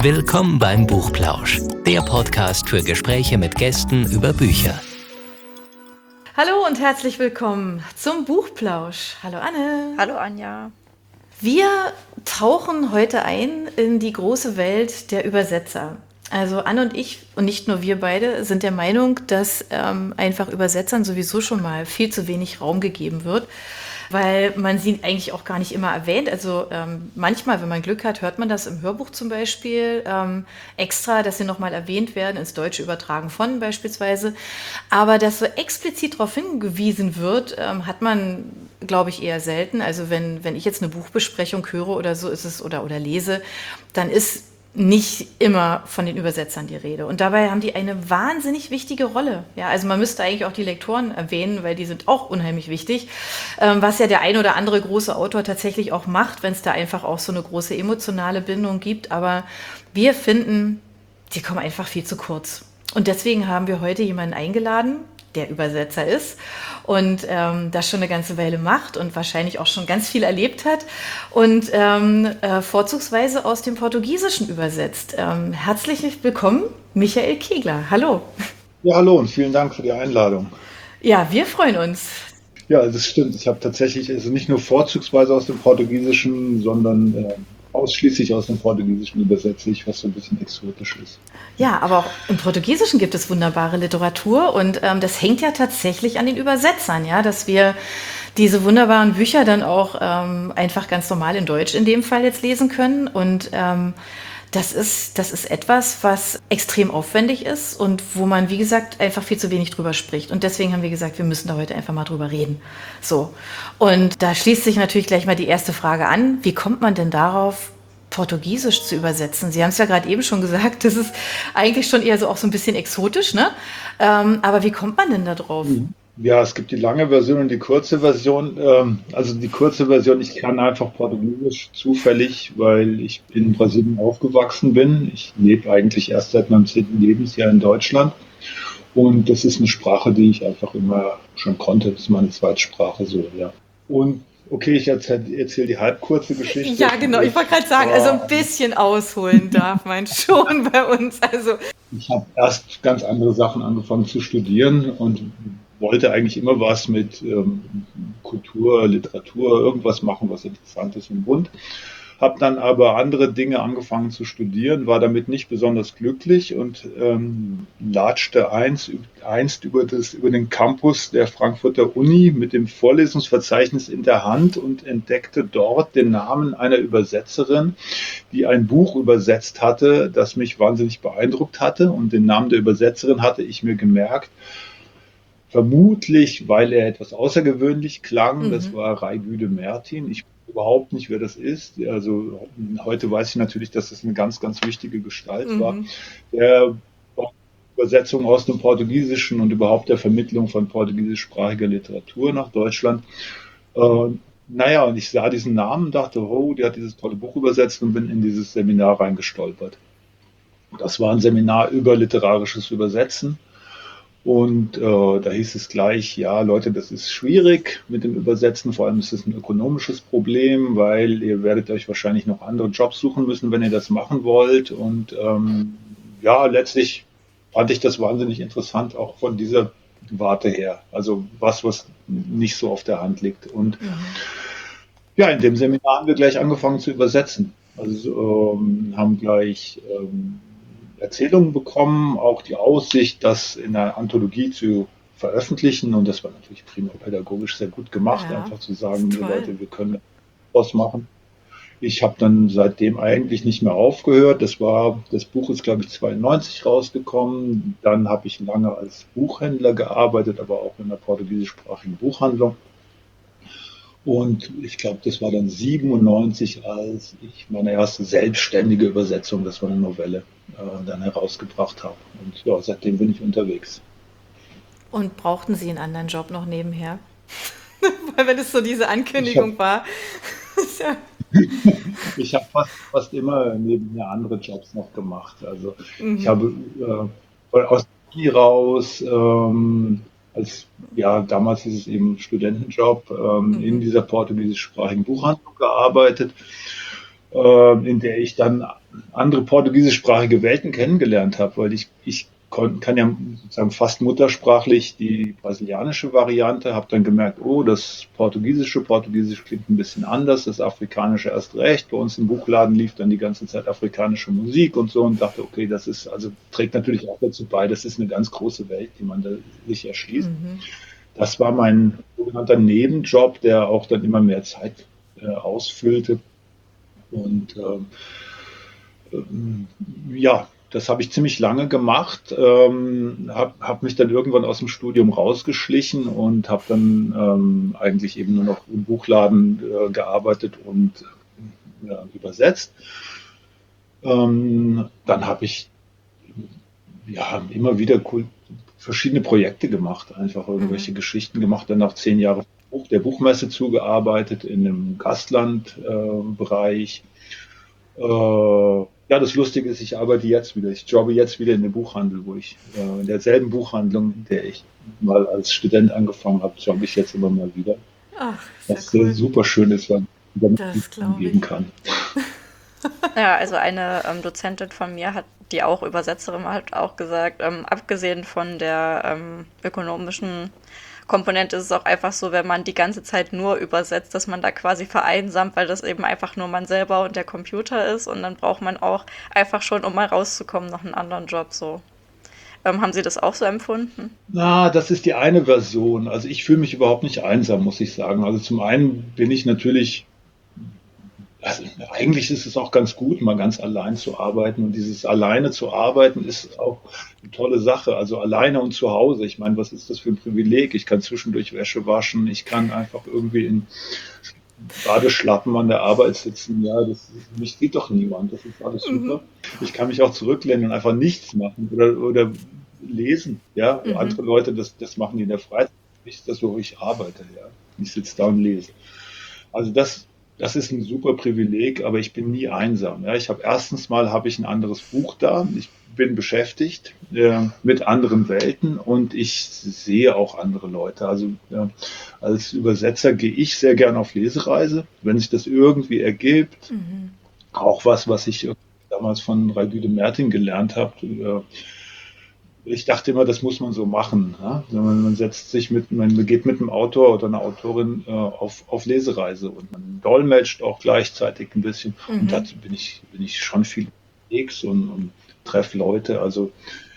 Willkommen beim Buchplausch, der Podcast für Gespräche mit Gästen über Bücher. Hallo und herzlich willkommen zum Buchplausch. Hallo Anne. Hallo Anja. Wir tauchen heute ein in die große Welt der Übersetzer. Also Anne und ich, und nicht nur wir beide, sind der Meinung, dass einfach Übersetzern sowieso schon mal viel zu wenig Raum gegeben wird, weil man sie eigentlich auch gar nicht immer erwähnt. Also manchmal, wenn man Glück hat, hört man das im Hörbuch zum Beispiel extra, dass sie nochmal erwähnt werden, ins Deutsche übertragen von beispielsweise. Aber dass so explizit darauf hingewiesen wird, hat man, glaube ich, eher selten. Also wenn ich jetzt eine Buchbesprechung höre oder so ist es oder lese, dann ist nicht immer von den Übersetzern die Rede. Und dabei haben die eine wahnsinnig wichtige Rolle. Ja, also man müsste eigentlich auch die Lektoren erwähnen, weil die sind auch unheimlich wichtig. Was ja der ein oder andere große Autor tatsächlich auch macht, wenn es da einfach auch so eine große emotionale Bindung gibt. Aber wir finden, die kommen einfach viel zu kurz. Und deswegen haben wir heute jemanden eingeladen, der Übersetzer ist und das schon eine ganze Weile macht und wahrscheinlich auch schon ganz viel erlebt hat und vorzugsweise aus dem Portugiesischen übersetzt. Herzlich willkommen, Michael Kegler. Hallo. Ja, hallo und vielen Dank für die Einladung. Ja, wir freuen uns. Ja, das stimmt. Ich habe tatsächlich also nicht nur vorzugsweise aus dem Portugiesischen, sondern ausschließlich aus dem Portugiesischen übersetze ich, was so ein bisschen exotisch ist. Ja, aber auch im Portugiesischen gibt es wunderbare Literatur und das hängt ja tatsächlich an den Übersetzern, ja, dass wir diese wunderbaren Bücher dann auch einfach ganz normal in Deutsch in dem Fall jetzt lesen können und das ist etwas, was extrem aufwendig ist und wo man, wie gesagt, einfach viel zu wenig drüber spricht. Und deswegen haben wir gesagt, wir müssen da heute einfach mal drüber reden. So. Und da schließt sich natürlich gleich mal die erste Frage an. Wie kommt man denn darauf, Portugiesisch zu übersetzen? Sie haben es ja gerade eben schon gesagt, das ist eigentlich schon eher so auch so ein bisschen exotisch, ne? Aber wie kommt man denn da drauf? Ja, es gibt die lange Version und die kurze Version. Also die kurze Version, ich kann einfach Portugiesisch zufällig, weil ich in Brasilien aufgewachsen bin. Ich lebe eigentlich erst seit meinem 10. Lebensjahr in Deutschland. Und das ist eine Sprache, die ich einfach immer schon konnte. Das ist meine Zweitsprache so, ja. Und okay, ich erzähl die halbkurze Geschichte. Ja, genau, ich wollte gerade sagen, also ein bisschen ausholen darf man schon bei uns. Also Ich habe erst ganz andere Sachen angefangen zu studieren und wollte eigentlich immer was mit Kultur, Literatur, irgendwas machen, was interessant ist und bunt. Habe dann aber andere Dinge angefangen zu studieren, war damit nicht besonders glücklich und latschte einst über den Campus der Frankfurter Uni mit dem Vorlesungsverzeichnis in der Hand und entdeckte dort den Namen einer Übersetzerin, die ein Buch übersetzt hatte, das mich wahnsinnig beeindruckt hatte. Und den Namen der Übersetzerin hatte ich mir gemerkt, vermutlich, weil er etwas außergewöhnlich klang. Das war Rajgüde Mertin. Ich weiß überhaupt nicht, wer das ist. Also heute weiß ich natürlich, dass das eine ganz, ganz wichtige Gestalt war. Der Übersetzung aus dem Portugiesischen und überhaupt der Vermittlung von portugiesischsprachiger Literatur nach Deutschland. Naja, und ich sah diesen Namen, dachte, oh, die hat dieses tolle Buch übersetzt und bin in dieses Seminar reingestolpert. Das war ein Seminar über literarisches Übersetzen. Und da hieß es gleich, ja Leute, das ist schwierig mit dem Übersetzen, vor allem ist es ein ökonomisches Problem, weil ihr werdet euch wahrscheinlich noch andere Jobs suchen müssen, wenn ihr das machen wollt. Und ja, letztlich fand ich das wahnsinnig interessant, auch von dieser Warte her. Also was nicht so auf der Hand liegt. Und ja, in dem Seminar haben wir gleich angefangen zu übersetzen. Also haben gleich Erzählungen bekommen, auch die Aussicht, das in einer Anthologie zu veröffentlichen. Und das war natürlich primär pädagogisch sehr gut gemacht, Ja, einfach zu sagen, ist liebe toll. Leute, wir können was machen. Ich habe dann seitdem eigentlich nicht mehr aufgehört. Das Buch ist, glaube ich, 92 rausgekommen. Dann habe ich lange als Buchhändler gearbeitet, aber auch in einer portugiesischsprachigen Buchhandlung. Und ich glaube, das war dann 97, als ich meine erste selbstständige Übersetzung, das war eine Novelle, dann herausgebracht habe. Und ja, seitdem bin ich unterwegs. Und brauchten Sie einen anderen Job noch nebenher? Weil wenn es so diese Ich habe Ankündigung war. Ist ja, ich hab fast immer nebenher andere Jobs noch gemacht. Also ich habe aus der Uni raus, als ja, damals hieß es eben Studentenjob, in dieser portugiesischsprachigen Buchhandlung gearbeitet, in der ich dann andere portugiesischsprachige Welten kennengelernt habe, weil ich kann ja sozusagen fast muttersprachlich die brasilianische Variante, habe dann gemerkt, oh, das Portugiesisch klingt ein bisschen anders, das Afrikanische erst recht. Bei uns im Buchladen lief dann die ganze Zeit afrikanische Musik und so und dachte, okay, das ist, also trägt natürlich auch dazu bei, das ist eine ganz große Welt, die man da sich erschließt. Das war mein sogenannter Nebenjob, der auch dann immer mehr Zeit ausfüllte. Und ja, das habe ich ziemlich lange gemacht, habe mich dann irgendwann aus dem Studium rausgeschlichen und habe dann eigentlich eben nur noch im Buchladen gearbeitet und übersetzt. Dann habe ich ja immer wieder verschiedene Projekte gemacht, einfach irgendwelche Geschichten gemacht, dann nach 10 Jahren der Buchmesse zugearbeitet in einem Gastlandbereich. Ja, das Lustige ist, ich arbeite jetzt wieder. Ich jobbe jetzt wieder in dem Buchhandel, wo ich in derselben Buchhandlung, in der ich mal als Student angefangen habe, jobbe ich jetzt immer mal wieder. Ach, Was sehr cool. super schön ist, weil man damit Das glaube umgehen ich. kann. Ja, also eine Dozentin von mir hat, die auch Übersetzerin war, hat auch gesagt, abgesehen von der ökonomischen Komponente ist es auch einfach so, wenn man die ganze Zeit nur übersetzt, dass man da quasi vereinsamt, weil das eben einfach nur man selber und der Computer ist und dann braucht man auch einfach schon, um mal rauszukommen, noch einen anderen Job so. Haben Sie das auch so empfunden? Na, das ist die eine Version. Also ich fühle mich überhaupt nicht einsam, muss ich sagen. Also zum einen bin ich natürlich, also eigentlich ist es auch ganz gut, mal ganz allein zu arbeiten. Und dieses alleine zu arbeiten ist auch eine tolle Sache. Also alleine und zu Hause. Ich meine, was ist das für ein Privileg? Ich kann zwischendurch Wäsche waschen. Ich kann einfach irgendwie in Badeschlappen an der Arbeit sitzen. Ja, mich sieht doch niemand. Das ist alles super. Ich kann mich auch zurücklehnen und einfach nichts machen oder lesen. Ja, andere Leute, das machen die in der Freizeit. Nicht das, wo ich arbeite. Ja, ich sitze da und lese. Also das ist ein super Privileg, aber ich bin nie einsam. Ja, habe ich ein anderes Buch da. Ich bin beschäftigt mit anderen Welten und ich sehe auch andere Leute. Also als Übersetzer gehe ich sehr gern auf Lesereise, wenn sich das irgendwie ergibt. Auch was ich damals von Raidude Mertin gelernt habe. Ich dachte immer, das muss man so machen. Ja? Man setzt sich man geht mit einem Autor oder einer Autorin auf Lesereise und man dolmetscht auch gleichzeitig ein bisschen. Und dazu bin ich schon viel unterwegs und treffe Leute. Also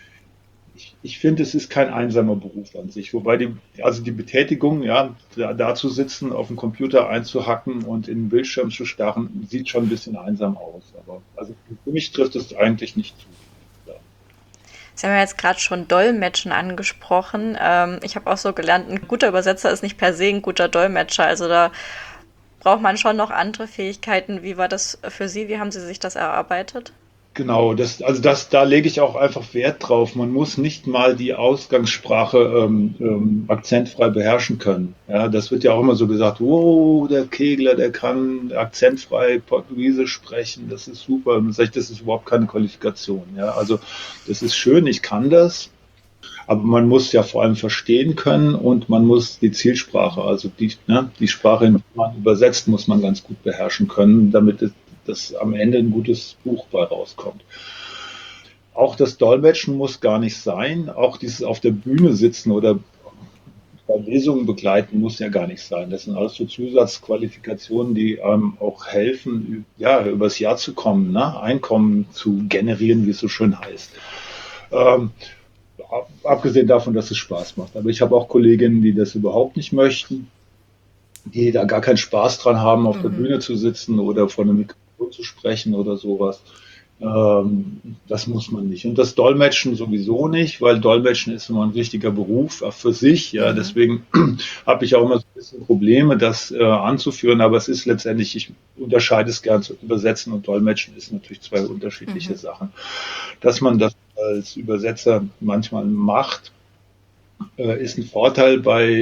ich finde, es ist kein einsamer Beruf an sich. Wobei die Betätigung, ja, da zu sitzen, auf den Computer einzuhacken und in den Bildschirm zu starren, sieht schon ein bisschen einsam aus. Aber also für mich trifft es eigentlich nicht zu. Ja. Sie haben ja jetzt gerade schon Dolmetschen angesprochen. Ich habe auch so gelernt, ein guter Übersetzer ist nicht per se ein guter Dolmetscher. Also da braucht man schon noch andere Fähigkeiten. Wie war das für Sie? Wie haben Sie sich das erarbeitet? Genau, da lege ich auch einfach Wert drauf. Man muss nicht mal die Ausgangssprache akzentfrei beherrschen können. Ja, das wird ja auch immer so gesagt, wow, der Kegler, der kann akzentfrei Portugiesisch sprechen, das ist super. Und dann sage ich, das ist überhaupt keine Qualifikation. Ja, also das ist schön, ich kann das, aber man muss ja vor allem verstehen können und man muss die Zielsprache, also die Sprache, in die man übersetzt, muss man ganz gut beherrschen können, damit dass am Ende ein gutes Buch bei rauskommt. Auch das Dolmetschen muss gar nicht sein. Auch dieses auf der Bühne sitzen oder bei Lesungen begleiten muss ja gar nicht sein. Das sind alles so Zusatzqualifikationen, die einem auch helfen, ja, übers Jahr zu kommen, ne? Einkommen zu generieren, wie es so schön heißt. Ähm, Abgesehen davon, dass es Spaß macht. Aber ich habe auch Kolleginnen, die das überhaupt nicht möchten, die da gar keinen Spaß dran haben, auf der Bühne zu sitzen oder vor einem Mikrofon zu sprechen oder sowas. Das muss man nicht. Und das Dolmetschen sowieso nicht, weil Dolmetschen ist immer ein richtiger Beruf für sich. Ja, deswegen habe ich auch immer so ein bisschen Probleme, das anzuführen. Aber es ist letztendlich, ich unterscheide es gern zu übersetzen und Dolmetschen ist natürlich zwei unterschiedliche Sachen. Dass man das als Übersetzer manchmal macht, ist ein Vorteil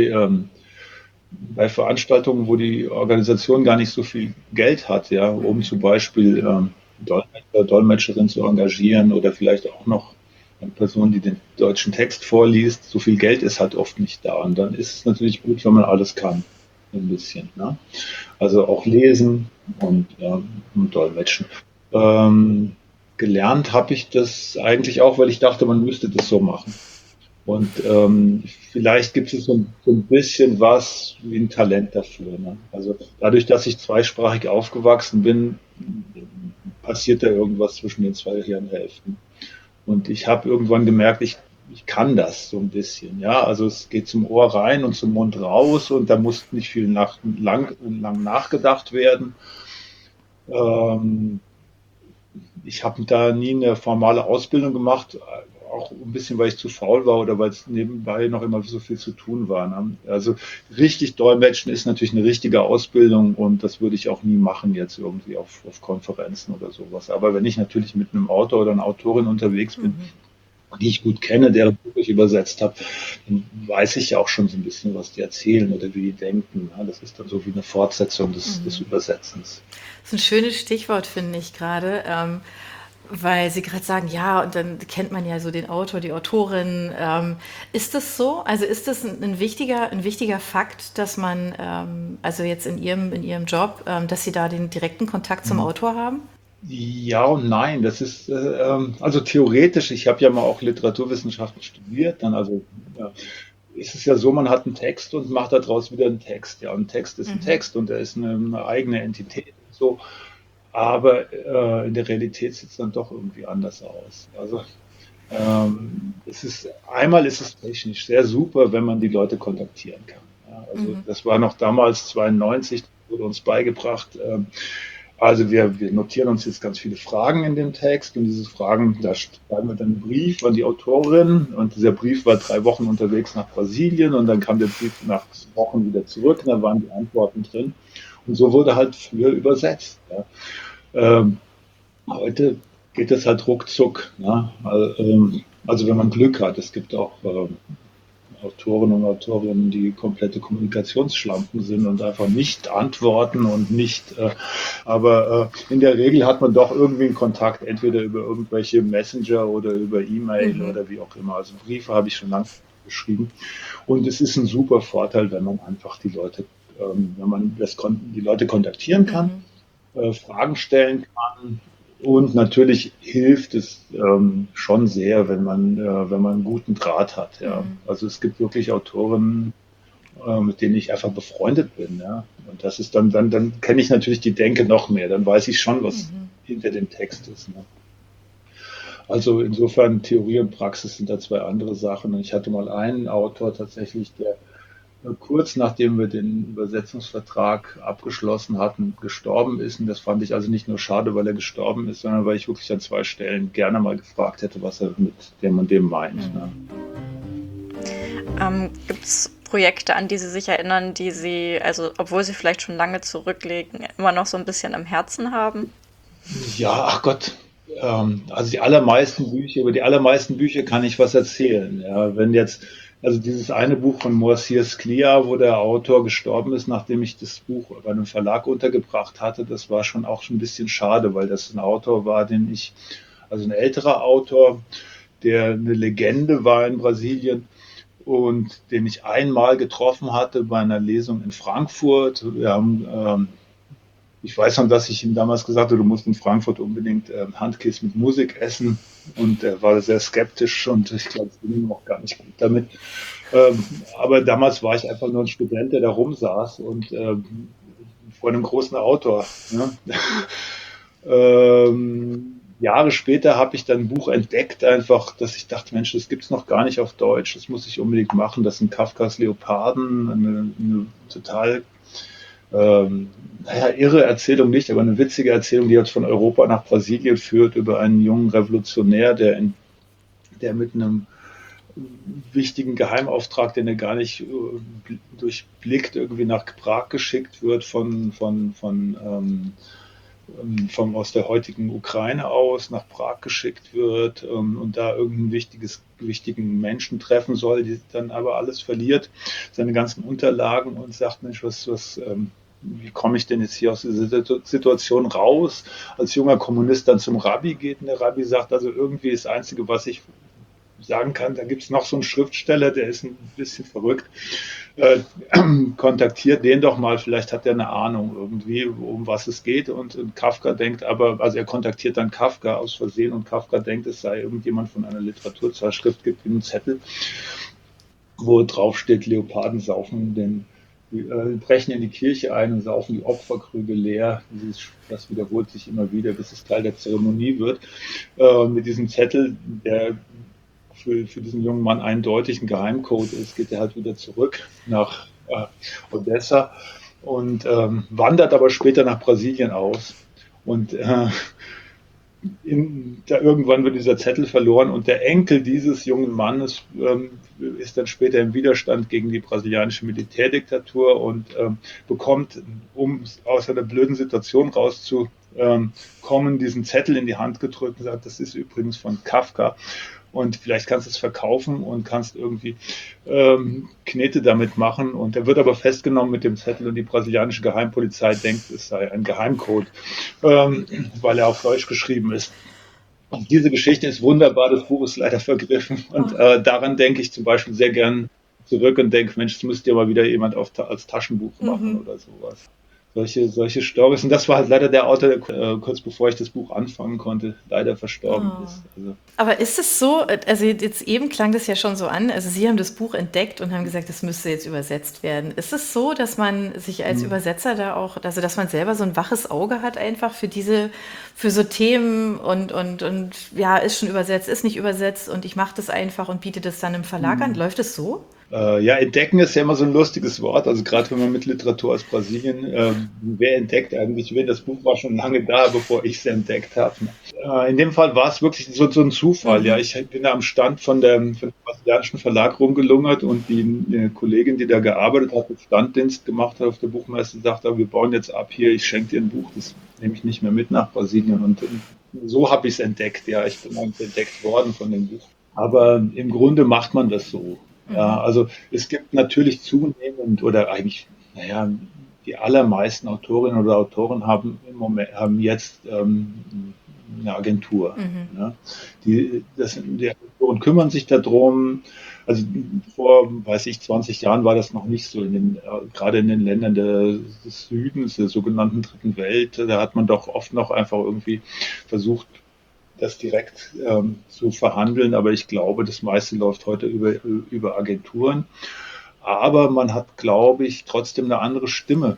bei Veranstaltungen, wo die Organisation gar nicht so viel Geld hat, ja, um zum Beispiel Dolmetscherin zu engagieren oder vielleicht auch noch eine Person, die den deutschen Text vorliest. So viel Geld ist halt oft nicht da. Und dann ist es natürlich gut, wenn man alles kann. Ein bisschen. Ne? Also auch lesen und dolmetschen. gelernt habe ich das eigentlich auch, weil ich dachte, man müsste das so machen. Und vielleicht gibt es so ein bisschen was wie ein Talent dafür. Ne? Also dadurch, dass ich zweisprachig aufgewachsen bin, passiert da irgendwas zwischen den zwei Hirnhälften. Und ich habe irgendwann gemerkt, ich kann das so ein bisschen. Ja, also es geht zum Ohr rein und zum Mund raus und da muss nicht viel lang nachgedacht werden. Ähm, Ich habe da nie eine formale Ausbildung gemacht, auch ein bisschen, weil ich zu faul war oder weil es nebenbei noch immer so viel zu tun war. Ne? Also richtig Dolmetschen ist natürlich eine richtige Ausbildung und das würde ich auch nie machen jetzt irgendwie auf Konferenzen oder sowas. Aber wenn ich natürlich mit einem Autor oder einer Autorin unterwegs bin, die ich gut kenne, deren Buch ich übersetzt habe, dann weiß ich ja auch schon so ein bisschen, was die erzählen oder wie die denken. Ja, das ist dann so wie eine Fortsetzung des Übersetzens. Das ist ein schönes Stichwort, finde ich gerade, weil Sie gerade sagen, ja, und dann kennt man ja so den Autor, die Autorin. Ist das so? Also ist das ein wichtiger Fakt, dass man, also jetzt in Ihrem Job, dass Sie da den direkten Kontakt zum Autor haben? Ja und nein, das ist also theoretisch, ich habe ja mal auch Literaturwissenschaften studiert, dann also ja, ist es ja so, man hat einen Text und macht daraus wieder einen Text. Ja, und ein Text ist ein Text und er ist eine eigene Entität. So, aber in der Realität sieht es dann doch irgendwie anders aus. Also einmal ist es technisch sehr super, wenn man die Leute kontaktieren kann. Ja, also das war noch damals 92, wurde uns beigebracht. Also wir notieren uns jetzt ganz viele Fragen in dem Text und diese Fragen, da schreiben wir dann einen Brief an die Autorin und dieser Brief war 3 Wochen unterwegs nach Brasilien und dann kam der Brief nach Wochen wieder zurück und da waren die Antworten drin und so wurde halt früher übersetzt. Ja. Ähm, Heute geht das halt ruckzuck. Ne? Also wenn man Glück hat, es gibt auch Autoren und Autorinnen, die komplette Kommunikationsschlampen sind und einfach nicht antworten und nicht, aber in der Regel hat man doch irgendwie einen Kontakt, entweder über irgendwelche Messenger oder über E-Mail oder wie auch immer. Also Briefe habe ich schon lange geschrieben und es ist ein super Vorteil, wenn man einfach die Leute, wenn man die Leute kontaktieren kann, Fragen stellen kann. Und natürlich hilft es schon sehr, wenn man einen guten Draht hat. Ja. Also es gibt wirklich Autoren, mit denen ich einfach befreundet bin. Ja. Und das ist dann kenne ich natürlich die Denke noch mehr. Dann weiß ich schon, was hinter dem Text ist. Ne. Also insofern Theorie und Praxis sind da zwei andere Sachen. Und ich hatte mal einen Autor tatsächlich, der kurz nachdem wir den Übersetzungsvertrag abgeschlossen hatten, gestorben ist. Und das fand ich also nicht nur schade, weil er gestorben ist, sondern weil ich wirklich an 2 Stellen gerne mal gefragt hätte, was er mit dem und dem meint. Ne? Gibt es Projekte, an die Sie sich erinnern, die Sie, also obwohl Sie vielleicht schon lange zurücklegen, immer noch so ein bisschen am Herzen haben? Ja, ach Gott. Also über die allermeisten Bücher kann ich was erzählen. Ja, wenn jetzt, also dieses eine Buch von Moacir Sclia, wo der Autor gestorben ist, nachdem ich das Buch bei einem Verlag untergebracht hatte, das war schon auch schon ein bisschen schade, weil das ein Autor war, also ein älterer Autor, der eine Legende war in Brasilien und den ich einmal getroffen hatte bei einer Lesung in Frankfurt. Ich weiß noch, dass ich ihm damals gesagt habe, du musst in Frankfurt unbedingt Handkäse mit Musik essen. Und er war sehr skeptisch und ich glaube, es ging ihm auch gar nicht gut damit. Aber damals war ich einfach nur ein Student, der da rumsaß und vor einem großen Autor. Ne? Jahre später habe ich dann ein Buch entdeckt, einfach, dass ich dachte, Mensch, das gibt es noch gar nicht auf Deutsch, das muss ich unbedingt machen. Das sind Kafkas Leoparden, eine total irre Erzählung nicht, aber eine witzige Erzählung, die jetzt von Europa nach Brasilien führt, über einen jungen Revolutionär, der mit einem wichtigen Geheimauftrag, den er gar nicht durchblickt, irgendwie nach Prag geschickt wird aus der heutigen Ukraine aus nach Prag geschickt wird und da irgendeinen wichtigen Menschen treffen soll, die dann aber alles verliert, seine ganzen Unterlagen und sagt, Mensch, wie komme ich denn jetzt hier aus dieser Situation raus? Als junger Kommunist dann zum Rabbi geht und der Rabbi sagt, also irgendwie das Einzige, was ich sagen kann, da gibt es noch so einen Schriftsteller, der ist ein bisschen verrückt, äh, kontaktiert den doch mal, vielleicht hat er eine Ahnung irgendwie, um was es geht. Und Kafka denkt aber, also er kontaktiert dann Kafka aus Versehen und Kafka denkt, es sei irgendjemand von einer Literaturzeitschrift, gibt ihm einen Zettel, wo drauf steht, Leoparden saufen brechen in die Kirche ein und saufen die Opferkrüge leer. Das wiederholt sich immer wieder, bis es Teil der Zeremonie wird. Mit diesem Zettel, der für diesen jungen Mann eindeutig ein Geheimcode ist, geht er halt wieder zurück nach Odessa und wandert aber später nach Brasilien aus. Und irgendwann wird dieser Zettel verloren und der Enkel dieses jungen Mannes ist dann später im Widerstand gegen die brasilianische Militärdiktatur und bekommt, um aus einer blöden Situation rauszukommen, diesen Zettel in die Hand gedrückt und sagt, das ist übrigens von Kafka. Und vielleicht kannst du es verkaufen und kannst irgendwie Knete damit machen. Und er wird aber festgenommen mit dem Zettel und die brasilianische Geheimpolizei denkt, es sei ein Geheimcode, weil er auf Deutsch geschrieben ist. Und diese Geschichte ist wunderbar, das Buch ist leider vergriffen. Und daran denke ich zum Beispiel sehr gern zurück und denke, Mensch, das müsste ja mal wieder jemand als Taschenbuch machen oder sowas. Solche Storys. Und das war halt leider der Autor, der kurz bevor ich das Buch anfangen konnte, leider verstorben ist. Also. Aber ist es so, also jetzt eben klang das ja schon so an, also Sie haben das Buch entdeckt und haben gesagt, das müsste jetzt übersetzt werden. Ist es so, dass man sich als Übersetzer da auch, also dass man selber so ein waches Auge hat einfach für so Themen und ja, ist schon übersetzt, ist nicht übersetzt und ich mache das einfach und biete das dann im Verlag an? Läuft es so? Ja, entdecken ist ja immer so ein lustiges Wort. Also gerade wenn man mit Literatur aus Brasilien, wer entdeckt eigentlich wen? Das Buch war schon lange da, bevor ich es entdeckt habe. In dem Fall war es wirklich so ein Zufall. Ja, ich bin da am Stand von dem brasilianischen Verlag rumgelungert und die Kollegin, die da gearbeitet hat, Standdienst gemacht hat auf der Buchmesse, sagte, wir bauen jetzt ab hier, ich schenke dir ein Buch, das nehme ich nicht mehr mit nach Brasilien. Und so habe ich es entdeckt. Ja, ich bin eigentlich entdeckt worden von dem Buch. Aber im Grunde macht man das so. Ja, also es gibt natürlich zunehmend oder eigentlich, naja, die allermeisten Autorinnen oder Autoren haben jetzt eine Agentur. Ne? Die Agenturen kümmern sich darum. Also vor, weiß ich, 20 Jahren war das noch nicht so. Gerade in den Ländern des Südens, der sogenannten Dritten Welt, da hat man doch oft noch einfach irgendwie versucht, das direkt zu verhandeln, aber ich glaube, das meiste läuft heute über Agenturen. Aber man hat, glaube ich, trotzdem eine andere Stimme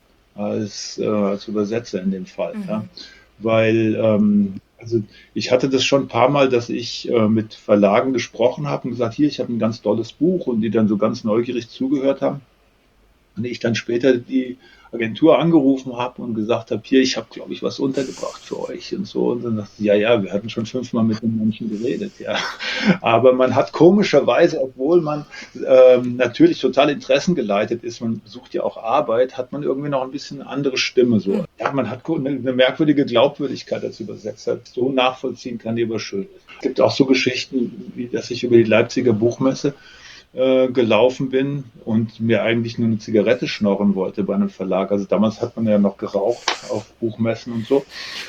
als Übersetzer in dem Fall. Ja? Weil, also ich hatte das schon ein paar Mal, dass ich mit Verlagen gesprochen habe und gesagt, hier, ich habe ein ganz tolles Buch und die dann so ganz neugierig zugehört haben. Und ich dann später die Agentur angerufen habe und gesagt habe, hier, ich habe, glaube ich, was untergebracht für euch und so. Und dann dachte ich, ja, wir hatten schon 5-mal mit den Menschen geredet, ja. Aber man hat komischerweise, obwohl man natürlich total interessengeleitet ist, man sucht ja auch Arbeit, hat man irgendwie noch ein bisschen eine andere Stimme. So. Ja, man hat eine merkwürdige Glaubwürdigkeit als Übersetzer. So nachvollziehen kann, die aber schön ist. Es gibt auch so Geschichten, wie dass ich über die Leipziger Buchmesse gelaufen bin und mir eigentlich nur eine Zigarette schnorren wollte bei einem Verlag. Also damals hat man ja noch geraucht auf Buchmessen und so.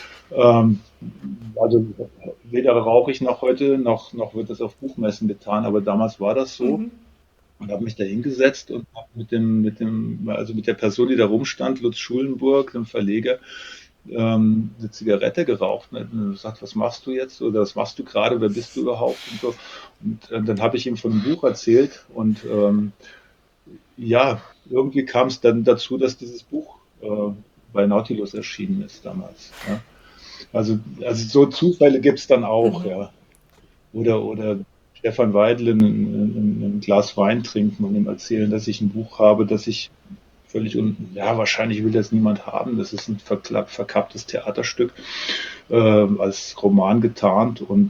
Also weder rauche ich noch heute, noch wird das auf Buchmessen getan, aber damals war das so. Und habe mich da hingesetzt und habe mit der Person, die da rumstand, Lutz Schulenburg, dem Verleger, eine Zigarette geraucht und gesagt, was machst du jetzt oder was machst du gerade, wer bist du überhaupt und so. Und dann habe ich ihm von einem Buch erzählt und ja, irgendwie kam es dann dazu, dass dieses Buch bei Nautilus erschienen ist damals. Ja. Also so Zufälle gibt es dann auch, ja. Oder Stefan Weidle ein Glas Wein trinken und ihm erzählen, dass ich ein Buch habe, das ich wahrscheinlich will das niemand haben. Das ist ein verkapptes Theaterstück, als Roman getarnt und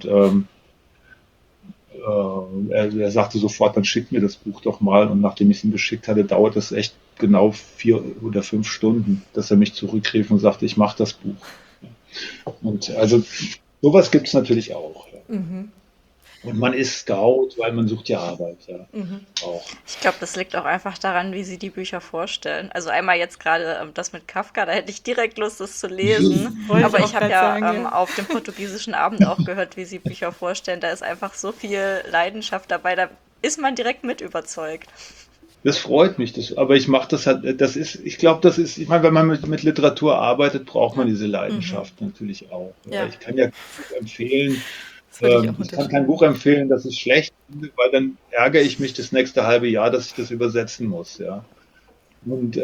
er sagte sofort, dann schickt mir das Buch doch mal und nachdem ich es ihm geschickt hatte, dauert es echt genau 4 oder 5 Stunden, dass er mich zurückrief und sagte, ich mache das Buch. Und also sowas gibt es natürlich auch. Ja. Und man ist Scout, weil man sucht ja Arbeit, ja, auch. Ich glaube, das liegt auch einfach daran, wie sie die Bücher vorstellen. Also einmal jetzt gerade das mit Kafka, da hätte ich direkt Lust, das zu lesen. Wollte Aber ich auch ich habe grad ja sagen, ja. auf dem portugiesischen Abend auch gehört, wie sie Bücher vorstellen. Da ist einfach so viel Leidenschaft dabei, da ist man direkt mit überzeugt. Das freut mich, aber ich mache das halt, ich glaube, ich meine, wenn man mit Literatur arbeitet, braucht man diese Leidenschaft natürlich auch. Ja. Ja, Ich kann ja kein Buch empfehlen, das würde ich auch ich kann kein unterschreiben. Buch empfehlen, das ich schlecht finde, weil dann ärgere ich mich das nächste halbe Jahr, dass ich das übersetzen muss, ja. Und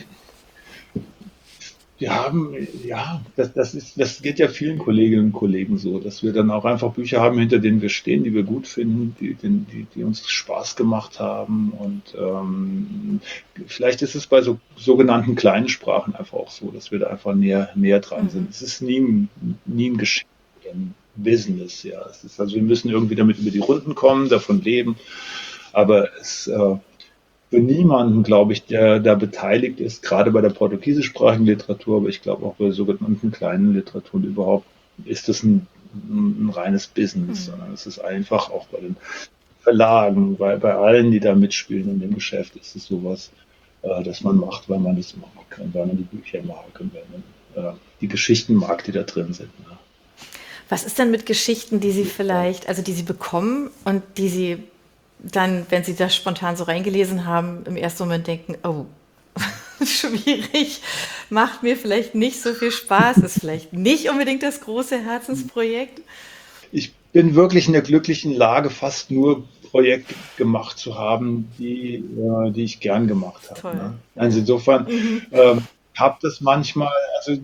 wir haben, ja, das geht ja vielen Kolleginnen und Kollegen so, dass wir dann auch einfach Bücher haben, hinter denen wir stehen, die wir gut finden, die uns Spaß gemacht haben. Und vielleicht ist es bei so sogenannten kleinen Sprachen einfach auch so, dass wir da einfach näher dran sind. Es ist nie ein Geschäft oder ein Business, ja. Es ist also, wir müssen irgendwie damit über die Runden kommen, davon leben, aber für niemanden, glaube ich, der da beteiligt ist, gerade bei der portugiesischsprachigen Literatur, aber ich glaube auch bei sogenannten kleinen Literaturen überhaupt, ist das ein reines Business, sondern es ist einfach auch bei den Verlagen, bei allen, die da mitspielen in dem Geschäft, ist es sowas, das man macht, weil man es mag, und weil man die Bücher mag und weil man die Geschichten mag, die da drin sind. Ne? Was ist denn mit Geschichten, die Sie vielleicht, also die Sie bekommen und die Sie dann, wenn Sie das spontan so reingelesen haben, im ersten Moment denken, oh, schwierig, macht mir vielleicht nicht so viel Spaß, ist vielleicht nicht unbedingt das große Herzensprojekt? Ich bin wirklich in der glücklichen Lage, fast nur Projekte gemacht zu haben, die ich gern gemacht habe. Toll. Ne? Also insofern habe das manchmal, also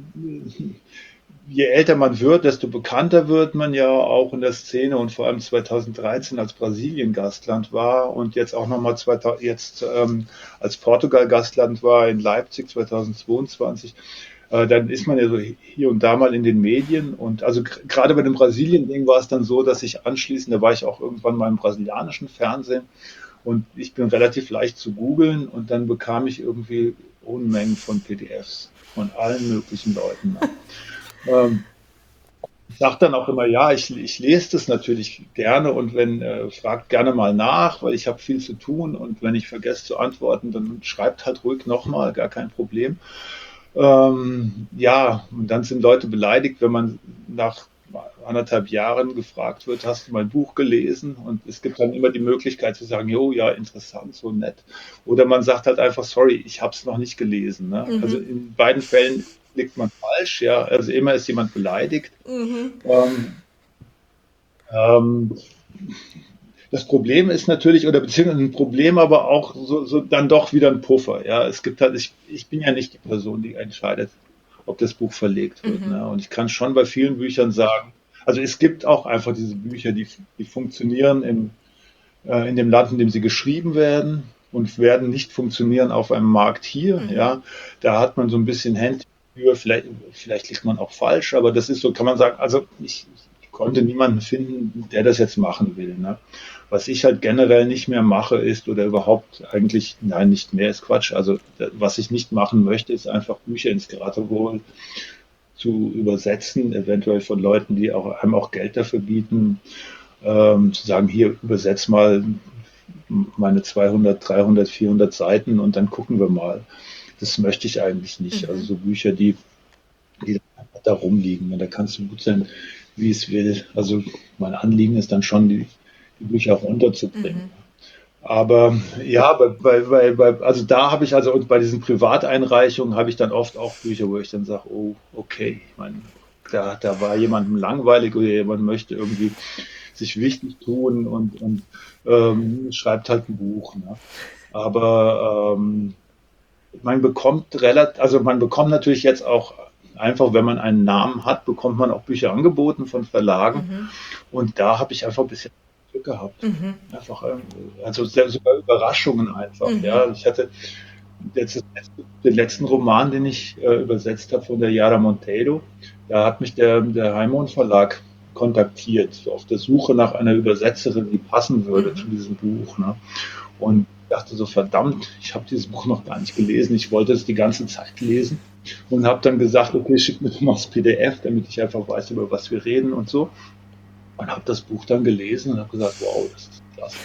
je älter man wird, desto bekannter wird man ja auch in der Szene und vor allem 2013 als Brasilien Gastland war und jetzt auch nochmal als Portugal Gastland war in Leipzig 2022. Dann ist man ja so hier und da mal in den Medien und also gerade bei dem Brasilien-Ding war es dann so, dass ich anschließend, da war ich auch irgendwann mal im brasilianischen Fernsehen und ich bin relativ leicht zu googeln und dann bekam ich irgendwie Unmengen von PDFs von allen möglichen Leuten. Ähm, Ich sage dann auch immer, ja, ich lese das natürlich gerne und wenn, fragt gerne mal nach, weil ich habe viel zu tun und wenn ich vergesse zu antworten, dann schreibt halt ruhig nochmal, gar kein Problem. Ja, und dann sind Leute beleidigt, wenn man nach 1,5 Jahren gefragt wird, hast du mein Buch gelesen? Und es gibt dann immer die Möglichkeit zu sagen, jo, ja, interessant, so nett. Oder man sagt halt einfach, sorry, ich habe es noch nicht gelesen. Ne? Also in beiden Fällen liegt man falsch, ja. Also immer ist jemand beleidigt. Ähm, ähm, Das Problem ist natürlich, oder beziehungsweise ein Problem, aber auch so dann doch wieder ein Puffer. Ja, es gibt halt, ich bin ja nicht die Person, die entscheidet, ob das Buch verlegt wird. Ne? Und ich kann schon bei vielen Büchern sagen, also es gibt auch einfach diese Bücher, die funktionieren in dem Land, in dem sie geschrieben werden und werden nicht funktionieren auf einem Markt hier. Ja, da hat man so ein bisschen Händchen für, vielleicht liegt man auch falsch, aber das ist so, kann man sagen, also ich konnte niemanden finden, der das jetzt machen will. Ne? Was ich halt generell nicht mehr mache, ist oder überhaupt eigentlich, nein, nicht mehr ist Quatsch. Also was ich nicht machen möchte, ist einfach Bücher ins Geratewohl zu übersetzen, eventuell von Leuten, die auch, einem auch Geld dafür bieten, zu sagen, hier übersetz mal meine 200, 300, 400 Seiten und dann gucken wir mal. Das möchte ich eigentlich nicht. Also so Bücher, die da rumliegen. Und da kannst du gut sein, wie es will. Also mein Anliegen ist dann schon, die Bücher auch unterzubringen. Aber ja, also da habe ich also und bei diesen Privateinreichungen habe ich dann oft auch Bücher, wo ich dann sage, oh, okay, ich meine, da war jemandem langweilig oder jemand möchte irgendwie sich wichtig tun und schreibt halt ein Buch. Ne? Aber man bekommt natürlich jetzt auch einfach, wenn man einen Namen hat, bekommt man auch Bücher angeboten von Verlagen. Und da habe ich einfach ein bisschen Glück gehabt. Einfach, also sogar Überraschungen einfach. Ja, ich hatte jetzt den letzten Roman, den ich übersetzt habe von der Yara Monteiro, da hat mich der Heimon Verlag kontaktiert, so auf der Suche nach einer Übersetzerin, die passen würde zu diesem Buch. Ne? Und ich dachte so, verdammt, ich habe dieses Buch noch gar nicht gelesen. Ich wollte es die ganze Zeit lesen und habe dann gesagt, okay, schick mir doch mal das PDF, damit ich einfach weiß, über was wir reden und so. und habe das Buch dann gelesen und habe gesagt, wow, das ist klasse.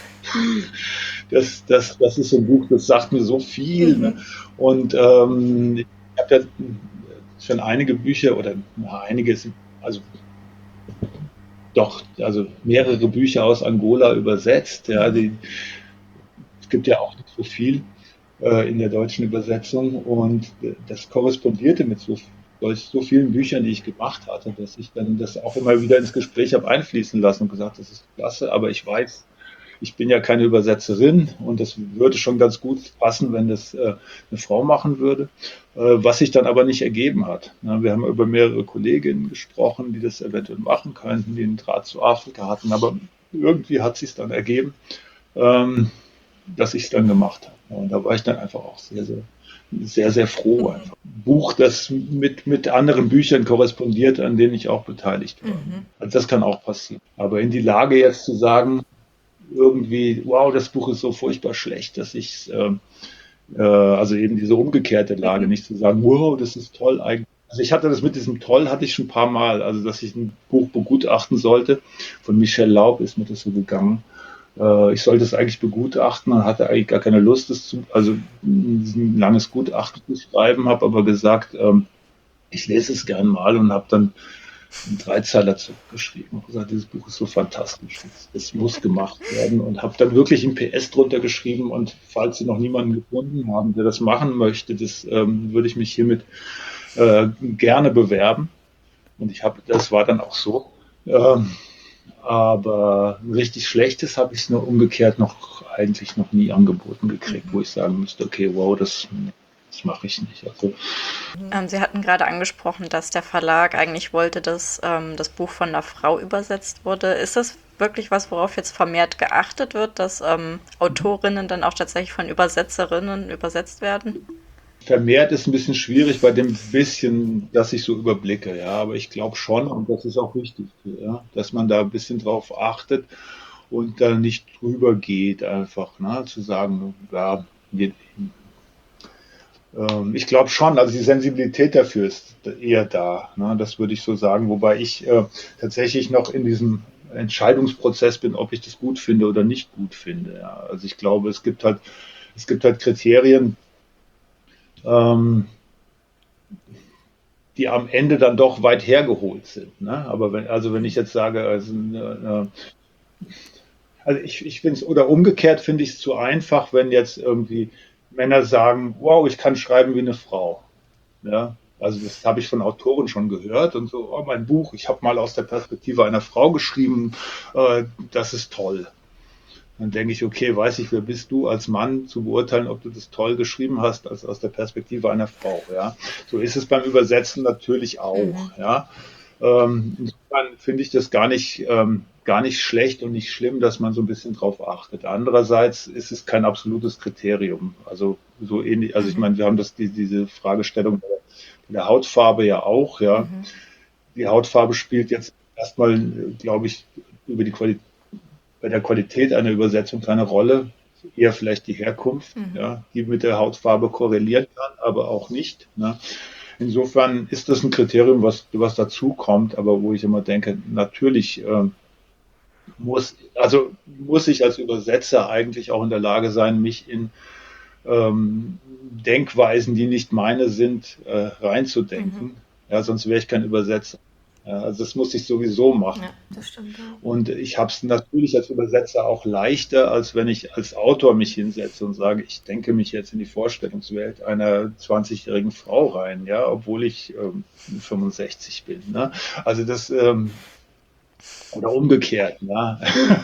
Das ist so ein Buch, das sagt mir so viel. Ne? Und ich habe ja schon einige Bücher oder einiges, also doch, also mehrere Bücher aus Angola übersetzt. Ja, es gibt ja auch nicht so viel in der deutschen Übersetzung und das korrespondierte mit so vielen Büchern, die ich gemacht hatte, dass ich dann das auch immer wieder ins Gespräch habe einfließen lassen und gesagt, das ist klasse, aber ich weiß, ich bin ja keine Übersetzerin und das würde schon ganz gut passen, wenn das eine Frau machen würde, was sich dann aber nicht ergeben hat. Ja, wir haben über mehrere Kolleginnen gesprochen, die das eventuell machen könnten, die einen Draht zu Afrika hatten, aber irgendwie hat sich dann ergeben, ähm, dass ich es dann gemacht habe. Ja, und da war ich dann einfach auch sehr froh. Einfach. Ein Buch, das mit anderen Büchern korrespondiert, an denen ich auch beteiligt war. Also das kann auch passieren. Aber in die Lage jetzt zu sagen, irgendwie, wow, das Buch ist so furchtbar schlecht, dass ich also eben diese umgekehrte Lage, nicht zu sagen, wow, das ist toll eigentlich. Also ich hatte das mit diesem Toll, hatte ich schon ein paar Mal, also dass ich ein Buch begutachten sollte. Von Michel Laub ist mir das so gegangen. Ich sollte es eigentlich begutachten und hatte eigentlich gar keine Lust, also ein langes Gutachten zu schreiben, habe aber gesagt, ich lese es gern mal und habe dann einen Dreizeiler zurückgeschrieben und gesagt, dieses Buch ist so fantastisch, das muss gemacht werden und habe dann wirklich ein PS drunter geschrieben und falls Sie noch niemanden gefunden haben, der das machen möchte, würde ich mich hiermit gerne bewerben und das war dann auch so. Aber ein richtig schlechtes habe ich es nur umgekehrt eigentlich noch nie angeboten gekriegt, wo ich sagen müsste, okay, wow, das mache ich nicht. Also, Sie hatten gerade angesprochen, dass der Verlag eigentlich wollte, dass das Buch von einer Frau übersetzt wurde. Ist das wirklich was, worauf jetzt vermehrt geachtet wird, dass Autorinnen dann auch tatsächlich von Übersetzerinnen übersetzt werden? vermehrt ist ein bisschen schwierig bei dem bisschen, das ich so überblicke, ja, aber ich glaube schon, und das ist auch wichtig, ja, dass man da ein bisschen drauf achtet und da nicht drüber geht, einfach, ne, zu sagen, ja, ich glaube schon, also die Sensibilität dafür ist eher da, ne, das würde ich so sagen, wobei ich tatsächlich noch in diesem Entscheidungsprozess bin, ob ich das gut finde oder nicht gut finde. Ja. Also ich glaube, es gibt halt Kriterien, ähm, die am Ende dann doch weit hergeholt sind. Ne? Aber wenn ich jetzt sage, also ich finde es, oder umgekehrt finde ich es zu einfach, wenn jetzt irgendwie Männer sagen, wow, ich kann schreiben wie eine Frau. Ja? Also das habe ich von Autoren schon gehört und so, oh, mein Buch, ich habe mal aus der Perspektive einer Frau geschrieben, das ist toll. Dann denke ich, okay, weiß ich, wer bist du als Mann zu beurteilen, ob du das toll geschrieben hast, als aus der Perspektive einer Frau. Ja, so ist es beim Übersetzen natürlich auch. Ja, insofern finde ich das gar nicht schlecht und nicht schlimm, dass man so ein bisschen drauf achtet. Andererseits ist es kein absolutes Kriterium. Also so ähnlich, also ich meine, wir haben diese Fragestellung der Hautfarbe ja auch. Ja, die Hautfarbe spielt jetzt erstmal, glaube ich, über die Qualität bei der Qualität einer Übersetzung keine Rolle, eher vielleicht die Herkunft, ja, die mit der Hautfarbe korrelieren kann, aber auch nicht. Ne? Insofern ist das ein Kriterium, was dazu kommt, aber wo ich immer denke, natürlich muss ich als Übersetzer eigentlich auch in der Lage sein, mich in Denkweisen, die nicht meine sind, reinzudenken. Ja, sonst wäre ich kein Übersetzer. Ja, also das muss ich sowieso machen. Ja, das stimmt. Ja. Und ich habe es natürlich als Übersetzer auch leichter, als wenn ich als Autor mich hinsetze und sage, ich denke mich jetzt in die Vorstellungswelt einer 20-jährigen Frau rein, ja, obwohl ich 65 bin. Ne? Also oder umgekehrt. Ne?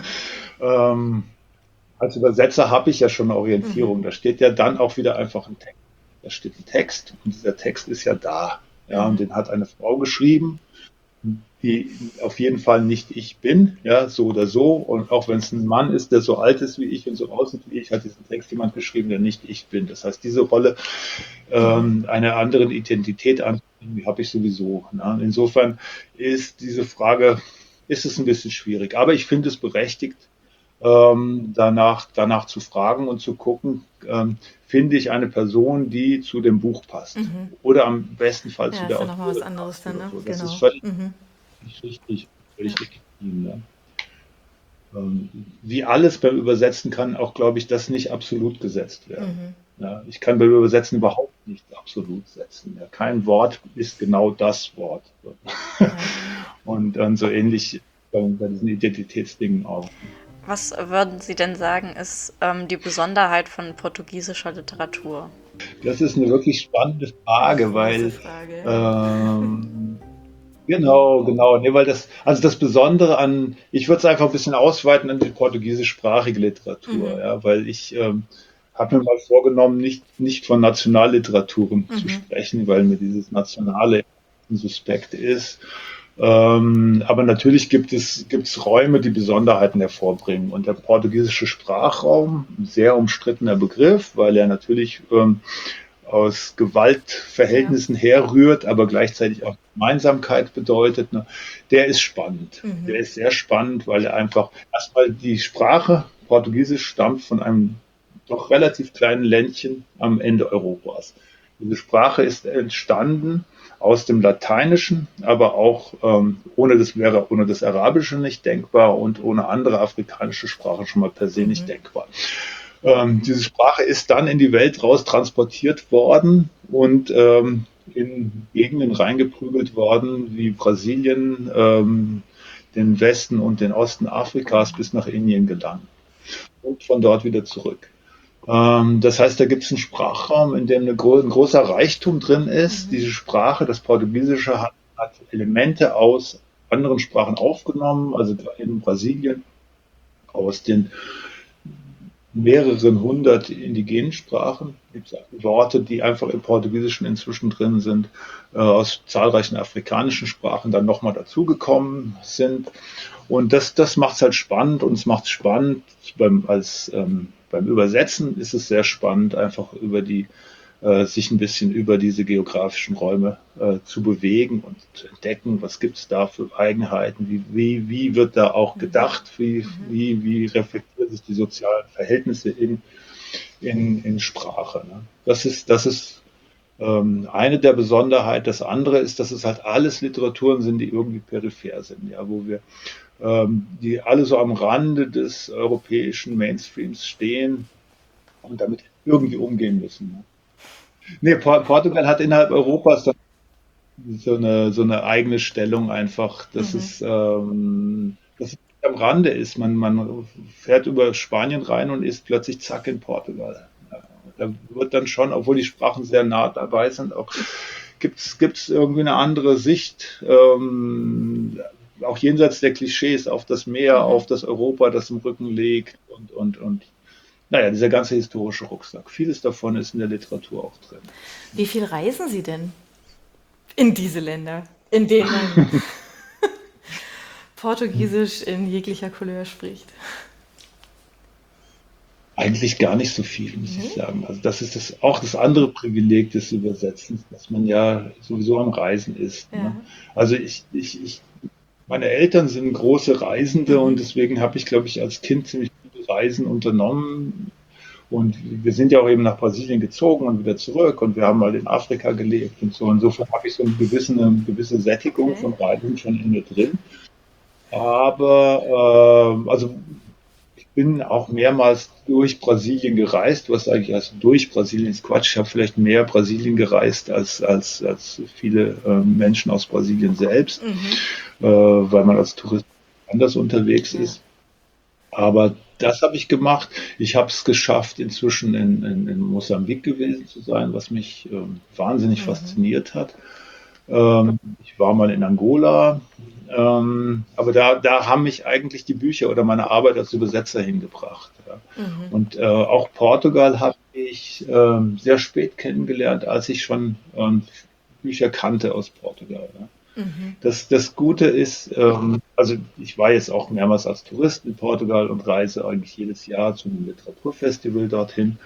Als Übersetzer habe ich ja schon eine Orientierung. Da steht ja dann auch wieder einfach ein Text. Da steht ein Text und dieser Text ist ja da. Ja, und den hat eine Frau geschrieben, die auf jeden Fall nicht ich bin, ja, so oder so. Und auch wenn es ein Mann ist, der so alt ist wie ich und so aussieht wie ich, hat diesen Text jemand geschrieben, der nicht ich bin. Das heißt, diese Rolle einer anderen Identität an, die habe ich sowieso. Ne? Insofern ist diese Frage, ist es ein bisschen schwierig. Aber ich finde es berechtigt, danach zu fragen und zu gucken, finde ich eine Person, die zu dem Buch passt. Oder am besten Fall zu Ja, der ist ja nochmal was Autorin anderes passt dann, oder ne? so. Das Genau. ist völlig nicht richtig, völlig legitim. Ne? wie alles beim Übersetzen kann auch, glaube ich, das nicht absolut gesetzt werden. Ja, ich kann beim Übersetzen überhaupt nichts absolut setzen. Ja, kein Wort ist genau das Wort. Und dann so ähnlich bei diesen Identitätsdingen auch. Was würden Sie denn sagen, ist die Besonderheit von portugiesischer Literatur? Das ist eine wirklich spannende Frage, Große weil Frage. genau, nee, weil also das Besondere an, ich würde es einfach ein bisschen ausweiten an die portugiesischsprachige Literatur, ja, weil ich habe mir mal vorgenommen, nicht von Nationalliteraturen zu sprechen, weil mir dieses Nationale suspekt ist. Aber natürlich gibt's Räume, die Besonderheiten hervorbringen. Und der portugiesische Sprachraum, ein sehr umstrittener Begriff, weil er natürlich aus Gewaltverhältnissen herrührt, aber gleichzeitig auch Gemeinsamkeit bedeutet, ne, der ist spannend. Der ist sehr spannend, weil er einfach erstmal die Sprache, Portugiesisch, stammt von einem doch relativ kleinen Ländchen am Ende Europas. Diese Sprache ist entstanden aus dem Lateinischen, aber auch ohne das Arabische nicht denkbar und ohne andere afrikanische Sprachen schon mal per se nicht denkbar. Diese Sprache ist dann in die Welt raus transportiert worden und in Gegenden reingeprügelt worden, wie Brasilien, den Westen und den Osten Afrikas bis nach Indien gelangt und von dort wieder zurück. Das heißt, da gibt es einen Sprachraum, in dem ein großer Reichtum drin ist. Diese Sprache, das Portugiesische, hat Elemente aus anderen Sprachen aufgenommen, also in Brasilien aus den mehreren hundert indigenen Sprachen. Es gibt Worte, die einfach im Portugiesischen inzwischen drin sind, aus zahlreichen afrikanischen Sprachen dann nochmal dazugekommen sind. Und das macht es halt spannend und es macht es spannend beim Übersetzen ist es sehr spannend, einfach sich ein bisschen über diese geografischen Räume zu bewegen und zu entdecken, was gibt es da für Eigenheiten, wie wird da auch gedacht, wie reflektieren sich die sozialen Verhältnisse in Sprache. Ne? Das ist eine der Besonderheiten. Das andere ist, dass es halt alles Literaturen sind, die irgendwie peripher sind, ja, die alle so am Rande des europäischen Mainstreams stehen und damit irgendwie umgehen müssen. Ne? Nee, Portugal hat innerhalb Europas so eine eigene Stellung einfach, dass es am Rande ist. Man fährt über Spanien rein und ist plötzlich zack in Portugal. Ja, da wird dann schon, obwohl die Sprachen sehr nah dabei sind, auch gibt's irgendwie eine andere Sicht, auch jenseits der Klischees auf das Meer, auf das Europa, das im Rücken liegt und naja, dieser ganze historische Rucksack. Vieles davon ist in der Literatur auch drin. Wie viel reisen Sie denn in diese Länder, in denen man Portugiesisch in jeglicher Couleur spricht? Eigentlich gar nicht so viel, muss ich sagen. Also das ist auch das andere Privileg des Übersetzens, dass man ja sowieso am Reisen ist. Ja. Ne? Also meine Eltern sind große Reisende und deswegen habe ich, glaube ich, als Kind ziemlich viele Reisen unternommen. Und wir sind ja auch eben nach Brasilien gezogen und wieder zurück und wir haben mal in Afrika gelebt und so. Insofern habe ich so eine gewisse Sättigung Okay. von Reisen schon in mir drin. Aber also ich bin auch mehrmals durch Brasilien gereist, was eigentlich also durch Brasilien ist Quatsch. Ich habe vielleicht mehr Brasilien gereist als viele Menschen aus Brasilien selbst, weil man als Tourist anders unterwegs ist. Aber das habe ich gemacht. Ich habe es geschafft, inzwischen in Mosambik gewesen zu sein, was mich wahnsinnig fasziniert hat. Ich war mal in Angola, aber da haben mich eigentlich die Bücher oder meine Arbeit als Übersetzer hingebracht. Ja. Und auch Portugal habe ich sehr spät kennengelernt, als ich schon Bücher kannte aus Portugal. Ja. Das Gute ist, also ich war jetzt auch mehrmals als Tourist in Portugal und reise eigentlich jedes Jahr zu einem Literaturfestival dorthin.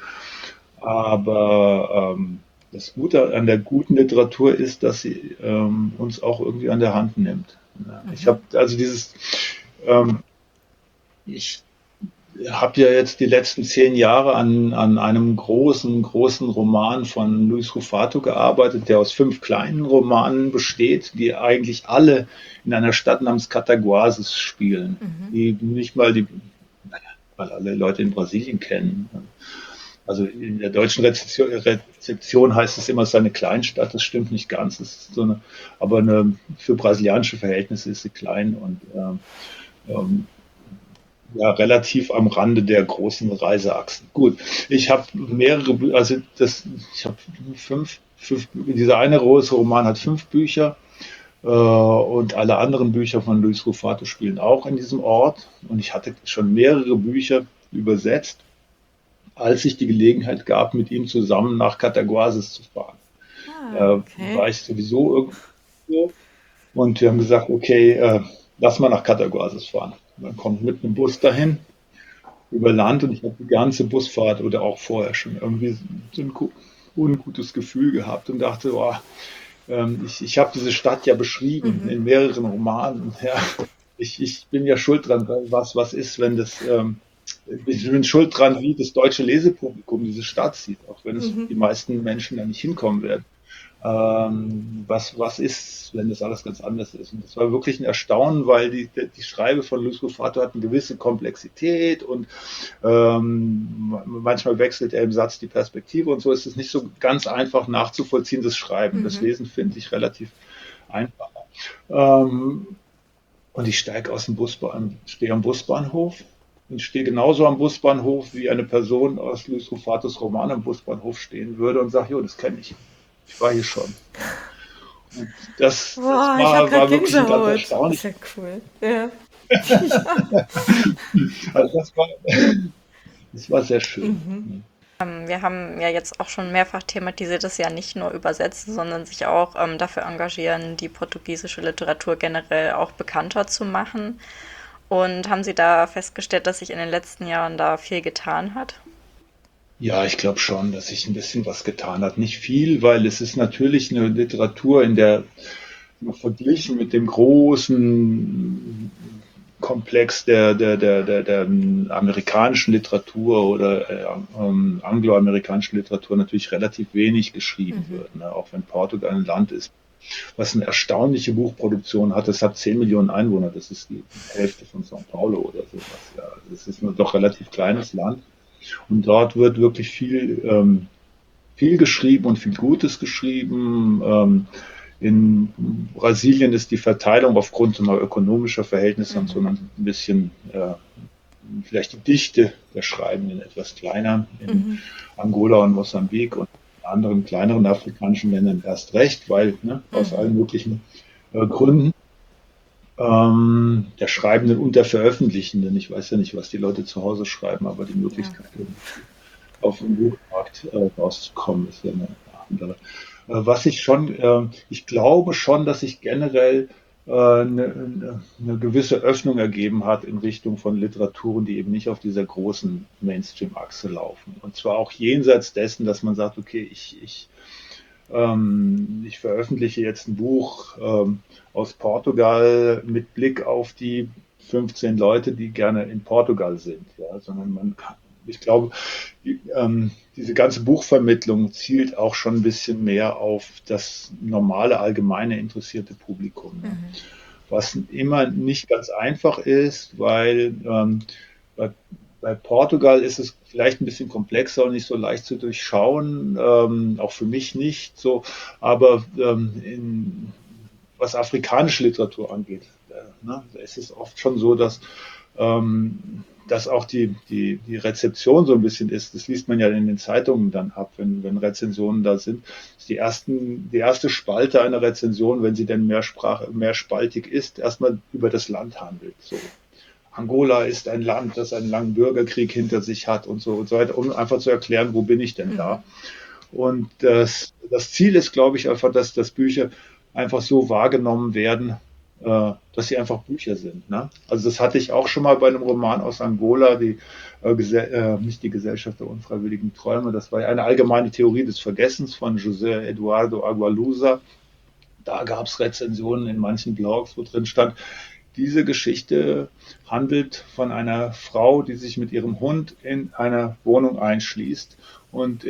Aber das Gute an der guten Literatur ist, dass sie uns auch irgendwie an der Hand nimmt. Ja, ich habe also ich habe ja jetzt die letzten 10 Jahre an einem großen, großen Roman von Luis Rufato gearbeitet, der aus 5 kleinen Romanen besteht, die eigentlich alle in einer Stadt namens Cataguases spielen, die nicht mal weil alle Leute in Brasilien kennen. Also in der deutschen Rezeption heißt es immer, es sei eine Kleinstadt. Das stimmt nicht ganz. Es ist für brasilianische Verhältnisse ist sie klein und ähm, ja, relativ am Rande der großen Reiseachsen. Gut, ich habe ich habe dieser eine große Roman hat 5 Bücher und alle anderen Bücher von Luis Rufato spielen auch in diesem Ort. Und ich hatte schon mehrere Bücher übersetzt, als sich die Gelegenheit gab, mit ihm zusammen nach Cataguases zu fahren. Okay. War ich sowieso irgendwo und wir haben gesagt, okay, lass mal nach Cataguases fahren. Man kommt mit einem Bus dahin, über Land und ich habe die ganze Busfahrt oder auch vorher schon irgendwie so ein ungutes Gefühl gehabt und dachte, oh, ich habe diese Stadt ja beschrieben in mehreren Romanen. Ja. Ich bin ja schuld dran, was ist, wenn ich bin schuld dran, wie das deutsche Lesepublikum diese Stadt sieht, auch wenn es die meisten Menschen da nicht hinkommen werden. Was ist, wenn das alles ganz anders ist? Und das war wirklich ein Erstaunen, weil die Schreibe von Luis Rufato hat eine gewisse Komplexität und manchmal wechselt er im Satz die Perspektive und so ist es nicht so ganz einfach nachzuvollziehen, das Schreiben. Das Lesen finde ich relativ einfach. Und ich steige aus dem stehe am Busbahnhof und stehe genauso am Busbahnhof, wie eine Person aus Luis Rufatos Roman am Busbahnhof stehen würde und sage, jo, das kenne ich. Ich war hier schon. Und das Boah, ich habe gerade war wirklich ein ganz Gänsehaut. erstaunlich. Ist ja cool. Ja. Also das war sehr schön. Wir haben ja jetzt auch schon mehrfach thematisiert, dass Sie ja nicht nur übersetzen, sondern sich auch dafür engagieren, die portugiesische Literatur generell auch bekannter zu machen. Und haben Sie da festgestellt, dass sich in den letzten Jahren da viel getan hat? Ja, ich glaube schon, dass sich ein bisschen was getan hat. Nicht viel, weil es ist natürlich eine Literatur, in der verglichen mit dem großen Komplex der amerikanischen Literatur oder angloamerikanischen Literatur natürlich relativ wenig geschrieben wird. Ne? Auch wenn Portugal ein Land ist, was eine erstaunliche Buchproduktion hat. Es hat 10 Millionen Einwohner, das ist die Hälfte von São Paulo oder sowas. Ja. Das ist ein doch relativ kleines Land. Und dort wird wirklich viel geschrieben und viel Gutes geschrieben. In Brasilien ist die Verteilung aufgrund so ökonomischer Verhältnisse und so ein bisschen, vielleicht die Dichte der Schreibenden etwas kleiner. In Angola und Mosambik und in anderen kleineren afrikanischen Ländern erst recht, weil aus allen möglichen Gründen. Der Schreibenden und der Veröffentlichenden. Ich weiß ja nicht, was die Leute zu Hause schreiben, aber die Möglichkeit, auf dem Buchmarkt rauszukommen, ist ja eine andere. Ich glaube schon, dass sich generell eine gewisse Öffnung ergeben hat in Richtung von Literaturen, die eben nicht auf dieser großen Mainstream-Achse laufen. Und zwar auch jenseits dessen, dass man sagt, okay, ich veröffentliche jetzt ein Buch aus Portugal mit Blick auf die 15 Leute, die gerne in Portugal sind. Ja, sondern ich glaube, diese ganze Buchvermittlung zielt auch schon ein bisschen mehr auf das normale, allgemeine interessierte Publikum. Ne? Was immer nicht ganz einfach ist, weil bei Portugal ist es vielleicht ein bisschen komplexer und nicht so leicht zu durchschauen, auch für mich nicht so, aber was afrikanische Literatur angeht, es ist oft schon so, dass auch die Rezeption so ein bisschen ist. Das liest man ja in den Zeitungen dann ab, wenn Rezensionen da sind. Ist die erste Spalte einer Rezension, wenn sie denn mehrspaltig ist, erstmal über das Land handelt. So. Angola ist ein Land, das einen langen Bürgerkrieg hinter sich hat und so weiter, um einfach zu erklären, wo bin ich denn da? Und das Ziel ist, glaube ich, einfach, dass Bücher einfach so wahrgenommen werden, dass sie einfach Bücher sind. Ne? Also das hatte ich auch schon mal bei einem Roman aus Angola, nicht die Gesellschaft der unfreiwilligen Träume, das war eine allgemeine Theorie des Vergessens von José Eduardo Agualusa. Da gab es Rezensionen in manchen Blogs, wo drin stand, diese Geschichte handelt von einer Frau, die sich mit ihrem Hund in einer Wohnung einschließt. Und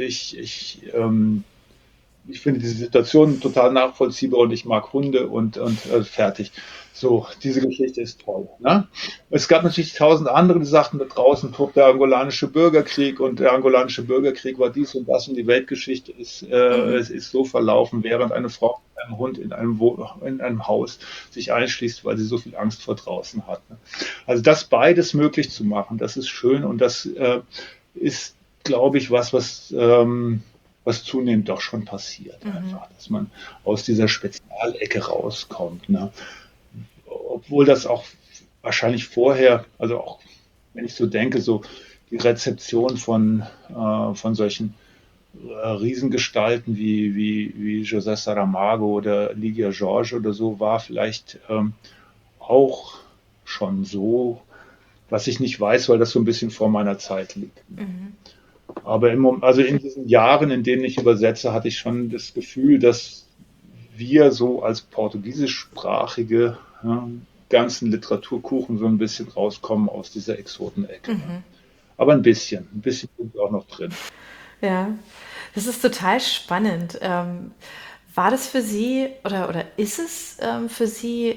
ich finde diese Situation total nachvollziehbar und ich mag Hunde und fertig. So, diese Geschichte ist toll. Ne? Es gab natürlich tausend andere, die sagten, da draußen tobt der angolanische Bürgerkrieg und der angolanische Bürgerkrieg war dies und das und die Weltgeschichte es ist so verlaufen, während eine Frau mit einem Hund in einem Haus sich einschließt, weil sie so viel Angst vor draußen hat. Ne? Also das beides möglich zu machen, das ist schön und das ist, glaube ich, was zunehmend doch schon passiert, einfach, dass man aus dieser Spezialecke rauskommt. Ne? Obwohl das auch wahrscheinlich vorher, also auch wenn ich so denke, so die Rezeption von solchen Riesengestalten wie José Saramago oder Lydia George oder so war vielleicht auch schon so, was ich nicht weiß, weil das so ein bisschen vor meiner Zeit liegt. Aber also in diesen Jahren, in denen ich übersetze, hatte ich schon das Gefühl, dass wir so als portugiesischsprachige ganzen Literaturkuchen so ein bisschen rauskommen aus dieser Exotenecke. Aber ein bisschen sind wir auch noch drin. Ja, das ist total spannend. War das für Sie oder ist es für Sie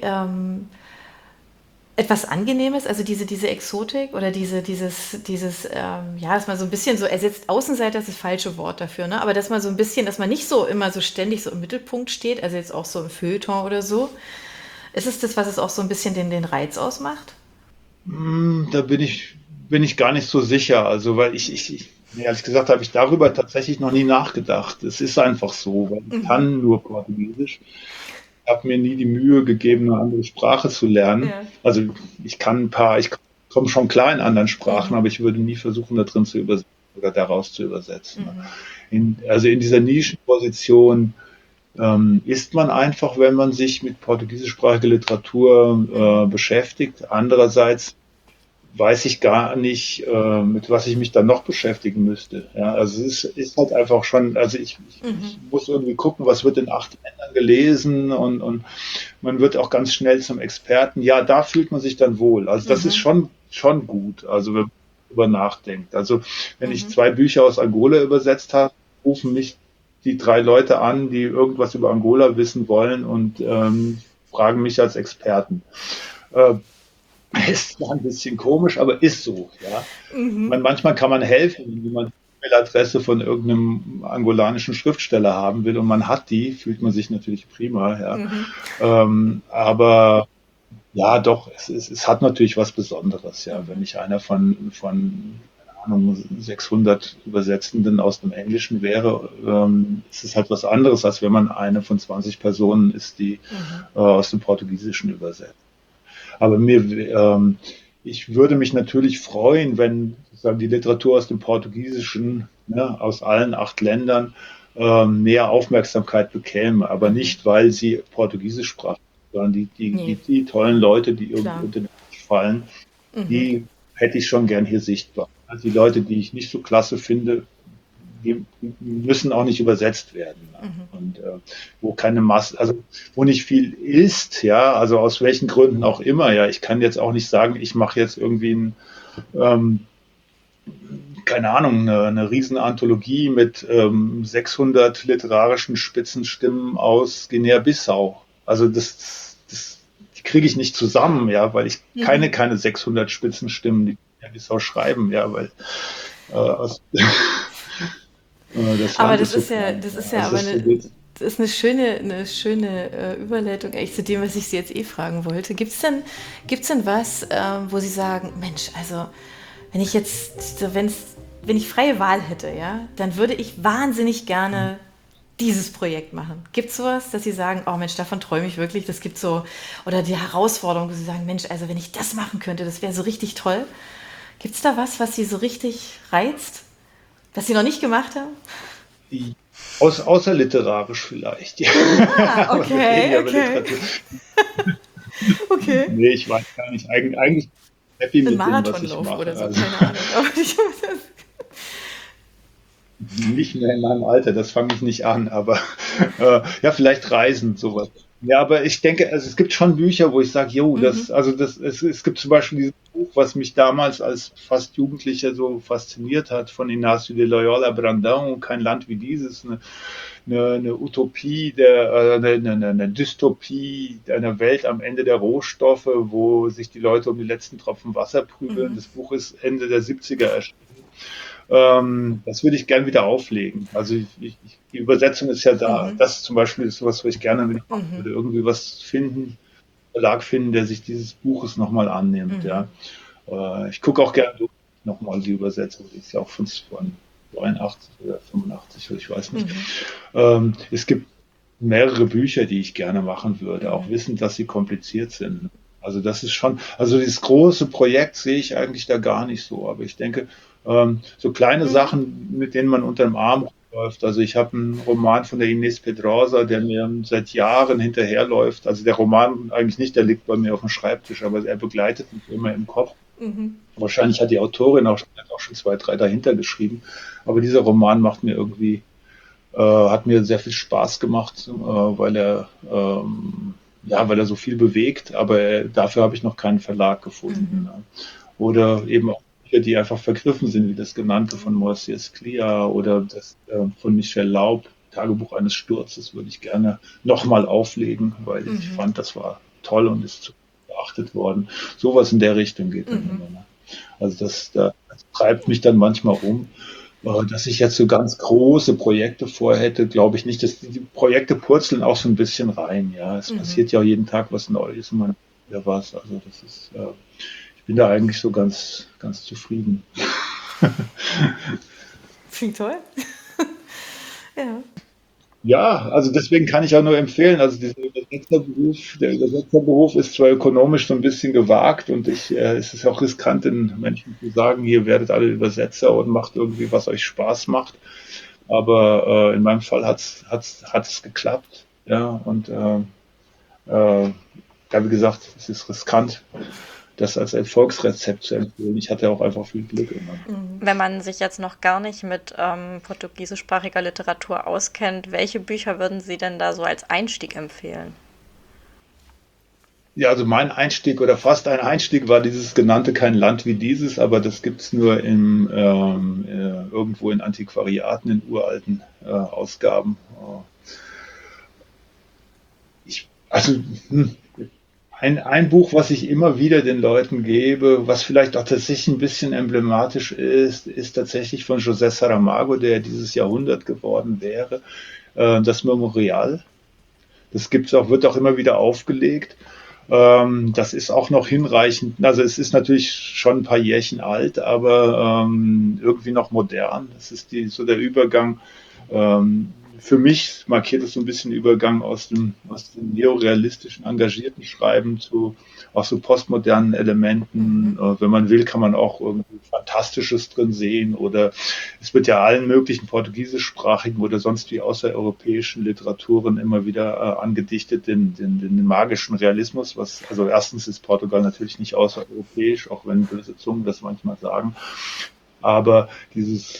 etwas Angenehmes, also diese Exotik oder ja, dass man so ein bisschen so ersetzt, Außenseiter ist das falsche Wort dafür, ne? Aber dass man so ein bisschen, dass man nicht so immer so ständig so im Mittelpunkt steht, also jetzt auch so im Feuilleton oder so. Ist es das, was es auch so ein bisschen den Reiz ausmacht? Da bin ich gar nicht so sicher. Also, weil nee, ehrlich gesagt, habe ich darüber tatsächlich noch nie nachgedacht. Es ist einfach so, weil ich kann nur Portugiesisch. Ich habe mir nie die Mühe gegeben, eine andere Sprache zu lernen. Ja. Also ich komme schon klar in anderen Sprachen, aber ich würde nie versuchen, da drin zu übersetzen oder daraus zu übersetzen. Also in dieser Nischenposition ist man einfach, wenn man sich mit portugiesischsprachiger Literatur beschäftigt. Andererseits weiß ich gar nicht, mit was ich mich dann noch beschäftigen müsste. Ja, also es ist halt einfach schon, also ich muss irgendwie gucken, was wird in 8 Ländern gelesen und man wird auch ganz schnell zum Experten. Ja, da fühlt man sich dann wohl. Also das ist schon gut, also wenn man darüber nachdenkt. Also wenn ich 2 Bücher aus Angola übersetzt habe, rufen mich die 3 Leute an, die irgendwas über Angola wissen wollen und fragen mich als Experten. Ist zwar ein bisschen komisch, aber ist so. Ja. Manchmal kann man helfen, wenn jemand die E-Mail-Adresse von irgendeinem angolanischen Schriftsteller haben will und man hat die, fühlt man sich natürlich prima. Ja. Aber ja, doch, es hat natürlich was Besonderes. Ja. Wenn ich einer von keine Ahnung, 600 Übersetzenden aus dem Englischen wäre, ist es halt was anderes, als wenn man eine von 20 Personen ist, die aus dem Portugiesischen übersetzt. Aber ich würde mich natürlich freuen, wenn sozusagen die Literatur aus dem Portugiesischen, ne, aus allen 8 Ländern, mehr Aufmerksamkeit bekäme. Aber nicht, weil sie Portugiesisch sprachen, sondern die tollen Leute, die irgendwie unter den Tisch fallen, die hätte ich schon gern hier sichtbar. Also die Leute, die ich nicht so klasse finde, die müssen auch nicht übersetzt werden. Und wo keine Masse, also wo nicht viel ist, ja, also aus welchen Gründen auch immer, ja, ich kann jetzt auch nicht sagen, ich mache jetzt irgendwie keine Ahnung, eine Riesenanthologie mit 600 literarischen Spitzenstimmen aus Guinea-Bissau. Also die kriege ich nicht zusammen, ja, weil ich keine 600 Spitzenstimmen, die Guinea-Bissau schreiben, ja, weil das Aber Land das so ist ja, klein. das ist Ja, ja also aber das ist eine schöne Überleitung eigentlich zu dem, was ich Sie jetzt fragen wollte. Gibt's denn was, wo Sie sagen, Mensch, also wenn ich jetzt, wenn ich freie Wahl hätte, ja, dann würde ich wahnsinnig gerne dieses Projekt machen. Gibt es sowas, dass Sie sagen, oh Mensch, davon träume ich wirklich, das gibt so, oder die Herausforderung, wo Sie sagen, Mensch, also wenn ich das machen könnte, das wäre so richtig toll. Gibt es da was Sie so richtig reizt, was Sie noch nicht gemacht haben? Außerliterarisch vielleicht. Ja. Ah, Aber wir reden ja über okay. Literatur. Okay. Nee, ich weiß gar nicht. Eigentlich happy Ein mit dem, was ich Marathonlauf mache. oder so, Also keine Ahnung. Aber nicht mehr in meinem Alter, das fange ich nicht an, aber ja, vielleicht Reisen, sowas. Ja, aber ich denke, also es gibt schon Bücher, wo ich sage, jo, Mhm. es gibt zum Beispiel dieses Buch, was mich damals als fast Jugendlicher so fasziniert hat, von Ignacio de Loyola Brandão, Kein Land wie dieses, eine Utopie, eine Dystopie einer Welt am Ende der Rohstoffe, wo sich die Leute um die letzten Tropfen Wasser prügeln. Mhm. Das Buch ist Ende der 70er erschienen. Das würde ich gern wieder auflegen. Also die Übersetzung ist ja da. Mhm. Das zum Beispiel ist was, was ich gerne wieder machen Mhm. würde. Irgendwie was finden, Verlag finden, der sich dieses Buches nochmal annimmt. Mhm. Ja. Ich gucke auch gerne nochmal die Übersetzung. Die ist ja auch von 82 oder 85, ich weiß nicht. Mhm. Es gibt mehrere Bücher, die ich gerne machen würde, auch Mhm. wissend, dass sie kompliziert sind. Also das ist schon, also dieses große Projekt sehe ich eigentlich da gar nicht so. Aber ich denke, so kleine Mhm. Sachen, mit denen man unter dem Arm läuft. Also ich habe einen Roman von der Inés Pedrosa, der mir seit Jahren hinterherläuft. Also der Roman eigentlich nicht, der liegt bei mir auf dem Schreibtisch, aber er begleitet mich immer im Kopf. Mhm. Wahrscheinlich hat die Autorin auch schon zwei, drei dahinter geschrieben. Aber dieser Roman macht mir irgendwie hat mir sehr viel Spaß gemacht, weil er so viel bewegt, aber dafür habe ich noch keinen Verlag gefunden. Mhm. Ne? Oder eben auch Bücher, die einfach vergriffen sind, wie das genannte von Moisés Clia oder das von Michel Laub, Tagebuch eines Sturzes, würde ich gerne nochmal auflegen, weil ich Mhm. fand, das war toll und ist zu beachtet worden. Sowas in der Richtung geht dann Mhm. immer. Ne? Also das treibt mich dann manchmal um. Dass ich jetzt so ganz große Projekte vorhätte, glaube ich nicht. Die Projekte purzeln auch so ein bisschen rein. Ja, es Mhm. passiert ja auch jeden Tag was Neues und man wieder was. Also ich bin da eigentlich so ganz, ganz zufrieden. Klingt toll. Ja. Ja, also deswegen kann ich auch nur empfehlen, also der Übersetzerberuf ist zwar ökonomisch so ein bisschen gewagt und es ist auch riskant, den Menschen zu sagen, ihr werdet alle Übersetzer und macht irgendwie, was euch Spaß macht. Aber in meinem Fall hat es geklappt. Ja, und ja, wie gesagt, es ist riskant, das als Erfolgsrezept zu empfehlen. Ich hatte auch einfach viel Glück immer. Wenn man sich jetzt noch gar nicht mit portugiesischsprachiger Literatur auskennt, welche Bücher würden Sie denn da so als Einstieg empfehlen? Ja, also mein Einstieg oder fast ein Einstieg war dieses genannte Kein Land wie dieses, aber das gibt's nur irgendwo in Antiquariaten, in uralten Ausgaben. Also hm, ein Buch, was ich immer wieder den Leuten gebe, was vielleicht auch tatsächlich ein bisschen emblematisch ist, ist tatsächlich von José Saramago, der dieses Jahrhundert geworden wäre, das Memorial. Das gibt's auch, wird auch immer wieder aufgelegt. Das ist auch noch hinreichend. Also es ist natürlich schon ein paar Jährchen alt, aber irgendwie noch modern. Das ist so der Übergang. Für mich markiert es so ein bisschen den Übergang aus dem neorealistischen, engagierten Schreiben zu auch so postmodernen Elementen. Mhm. Wenn man will, kann man auch irgendwie Fantastisches drin sehen oder es wird ja allen möglichen portugiesischsprachigen oder sonst wie außereuropäischen Literaturen immer wieder angedichtet, den magischen Realismus, also erstens ist Portugal natürlich nicht außereuropäisch, auch wenn böse Zungen das manchmal sagen, aber dieses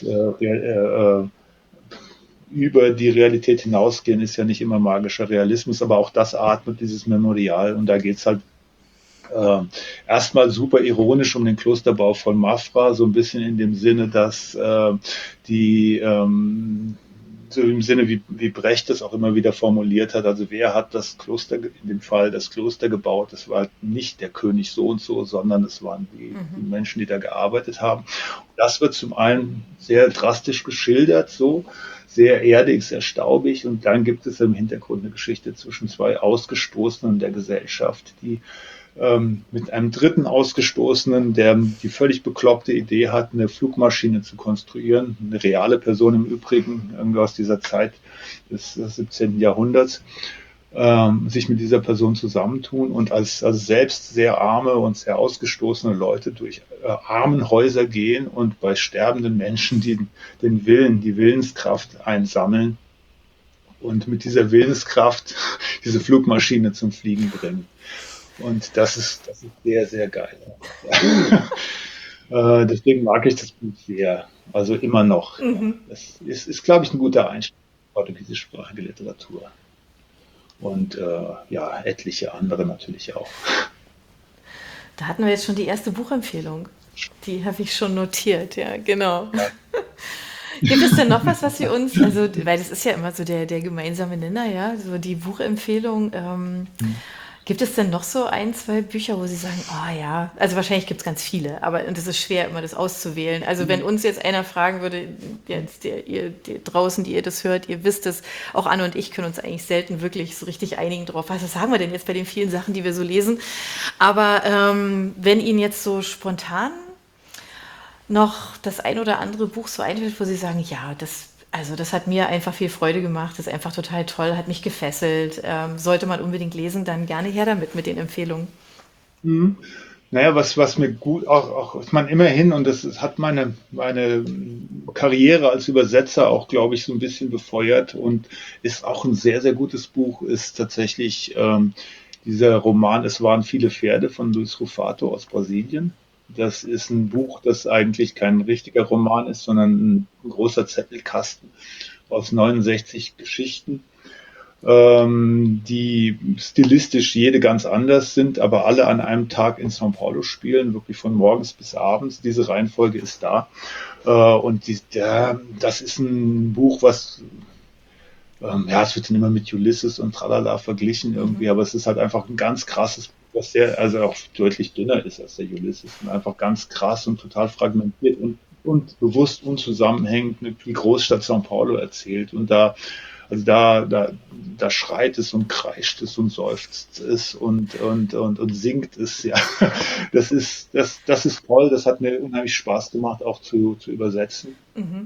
über die Realität hinausgehen ist ja nicht immer magischer Realismus, aber auch das atmet dieses Memorial und da geht es halt äh, erstmal super ironisch um den Klosterbau von Mafra, so ein bisschen in dem Sinne, dass die so im Sinne, wie Brecht das auch immer wieder formuliert hat, also wer hat das Kloster, in dem Fall das Kloster gebaut, das war nicht der König so und so, sondern es waren die Mhm. Menschen, die da gearbeitet haben. Das wird zum einen sehr drastisch geschildert, so sehr erdig, sehr staubig und dann gibt es im Hintergrund eine Geschichte zwischen zwei Ausgestoßenen der Gesellschaft, die mit einem dritten Ausgestoßenen, der die völlig bekloppte Idee hat, eine Flugmaschine zu konstruieren, eine reale Person im Übrigen, irgendwie aus dieser Zeit des 17. Jahrhunderts, sich mit dieser Person zusammentun und als selbst sehr arme und sehr ausgestoßene Leute durch Armenhäuser gehen und bei sterbenden Menschen den Willen, die Willenskraft einsammeln und mit dieser Willenskraft diese Flugmaschine zum Fliegen bringen. Und das ist sehr, sehr geil. Deswegen mag ich das Buch sehr. Also immer noch. Ja. Mhm. Das ist glaube ich, ein guter Einstieg in portugiesischsprachige Literatur. und ja, etliche andere natürlich auch. Da hatten wir jetzt schon die erste Buchempfehlung. Die habe ich schon notiert, ja, genau. Ja. Gibt es denn noch was, was Sie uns, also, weil das ist ja immer so der gemeinsame Nenner, ja, so die Buchempfehlung. Gibt es denn noch so ein, zwei Bücher, wo Sie sagen, oh ja, also wahrscheinlich gibt es ganz viele, aber das ist schwer, immer das auszuwählen. Also wenn uns jetzt einer fragen würde, jetzt ihr draußen, die ihr das hört, ihr wisst es, auch Anne und ich können uns eigentlich selten wirklich so richtig einigen drauf. Was sagen wir denn jetzt bei den vielen Sachen, die wir so lesen? Aber wenn Ihnen jetzt so spontan noch das ein oder andere Buch so einfällt, wo Sie sagen, ja, das hat mir einfach viel Freude gemacht, das ist einfach total toll, hat mich gefesselt, sollte man unbedingt lesen, dann gerne her damit mit den Empfehlungen. Mhm. Naja, was mir gut, auch ich meine, immerhin, und das hat meine Karriere als Übersetzer auch, glaube ich, so ein bisschen befeuert und ist auch ein sehr, sehr gutes Buch, ist tatsächlich dieser Roman Es waren viele Pferde von Luis Rufato aus Brasilien. Das ist ein Buch, das eigentlich kein richtiger Roman ist, sondern ein großer Zettelkasten aus 69 Geschichten, die stilistisch jede ganz anders sind, aber alle an einem Tag in São Paulo spielen, wirklich von morgens bis abends. Diese Reihenfolge ist da. Das ist ein Buch, was, ja, es wird dann immer mit Ulysses und Tralala verglichen irgendwie, aber es ist halt einfach ein ganz krasses Buch, was sehr, also auch deutlich dünner ist als der Ulysses und einfach ganz krass und total fragmentiert und bewusst unzusammenhängend die Großstadt São Paulo erzählt. Und da schreit es und kreischt es und seufzt es und singt es, ja. Das ist toll, das hat mir unheimlich Spaß gemacht, auch zu übersetzen.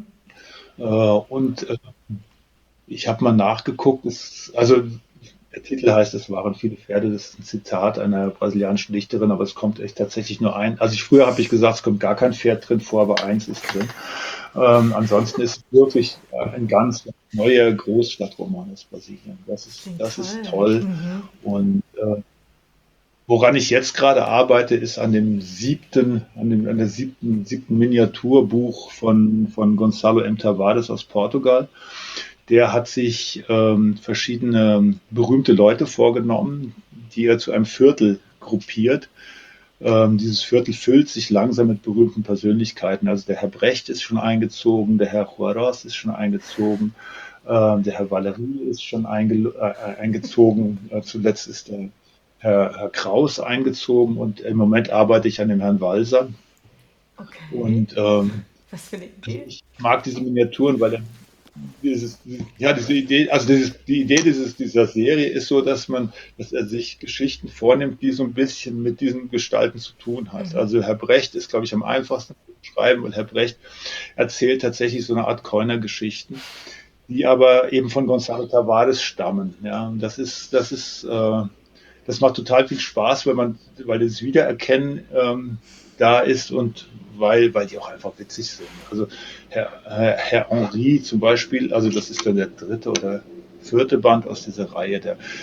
Und ich habe mal nachgeguckt, also der Titel heißt, es waren viele Pferde, das ist ein Zitat einer brasilianischen Dichterin, aber es kommt echt tatsächlich nur ein. Also früher habe ich gesagt, es kommt gar kein Pferd drin vor, aber eins ist drin. Ansonsten ist es wirklich ein ganz neuer Großstadtroman aus Brasilien. Klingt Das ist toll. toll. Und woran ich jetzt gerade arbeite, ist an der siebten Miniaturbuch von Gonçalo M. Tavares aus Portugal. Der hat sich verschiedene berühmte Leute vorgenommen, die er zu einem Viertel gruppiert. Dieses Viertel füllt sich langsam mit berühmten Persönlichkeiten. Also der Herr Brecht ist schon eingezogen, der Herr Juarez ist schon eingezogen, der Herr Valery ist schon eingezogen. Zuletzt ist der Herr Kraus eingezogen und im Moment arbeite ich an dem Herrn Walser. Okay. Und Was für eine Idee. ich mag diese Miniaturen, weil diese Idee, also die Idee dieser Serie ist so, dass er sich Geschichten vornimmt, die so ein bisschen mit diesen Gestalten zu tun hat. Also Herr Brecht ist, glaube ich, am einfachsten zu beschreiben, weil Herr Brecht erzählt tatsächlich so eine Art Keuner-Geschichten, die aber eben von Gonçalo Tavares stammen. Ja, und das macht total viel Spaß, weil das Wiedererkennen da ist und weil die auch einfach witzig sind. Also Herr Henri zum Beispiel, also das ist dann der dritte oder vierte Band aus dieser Reihe,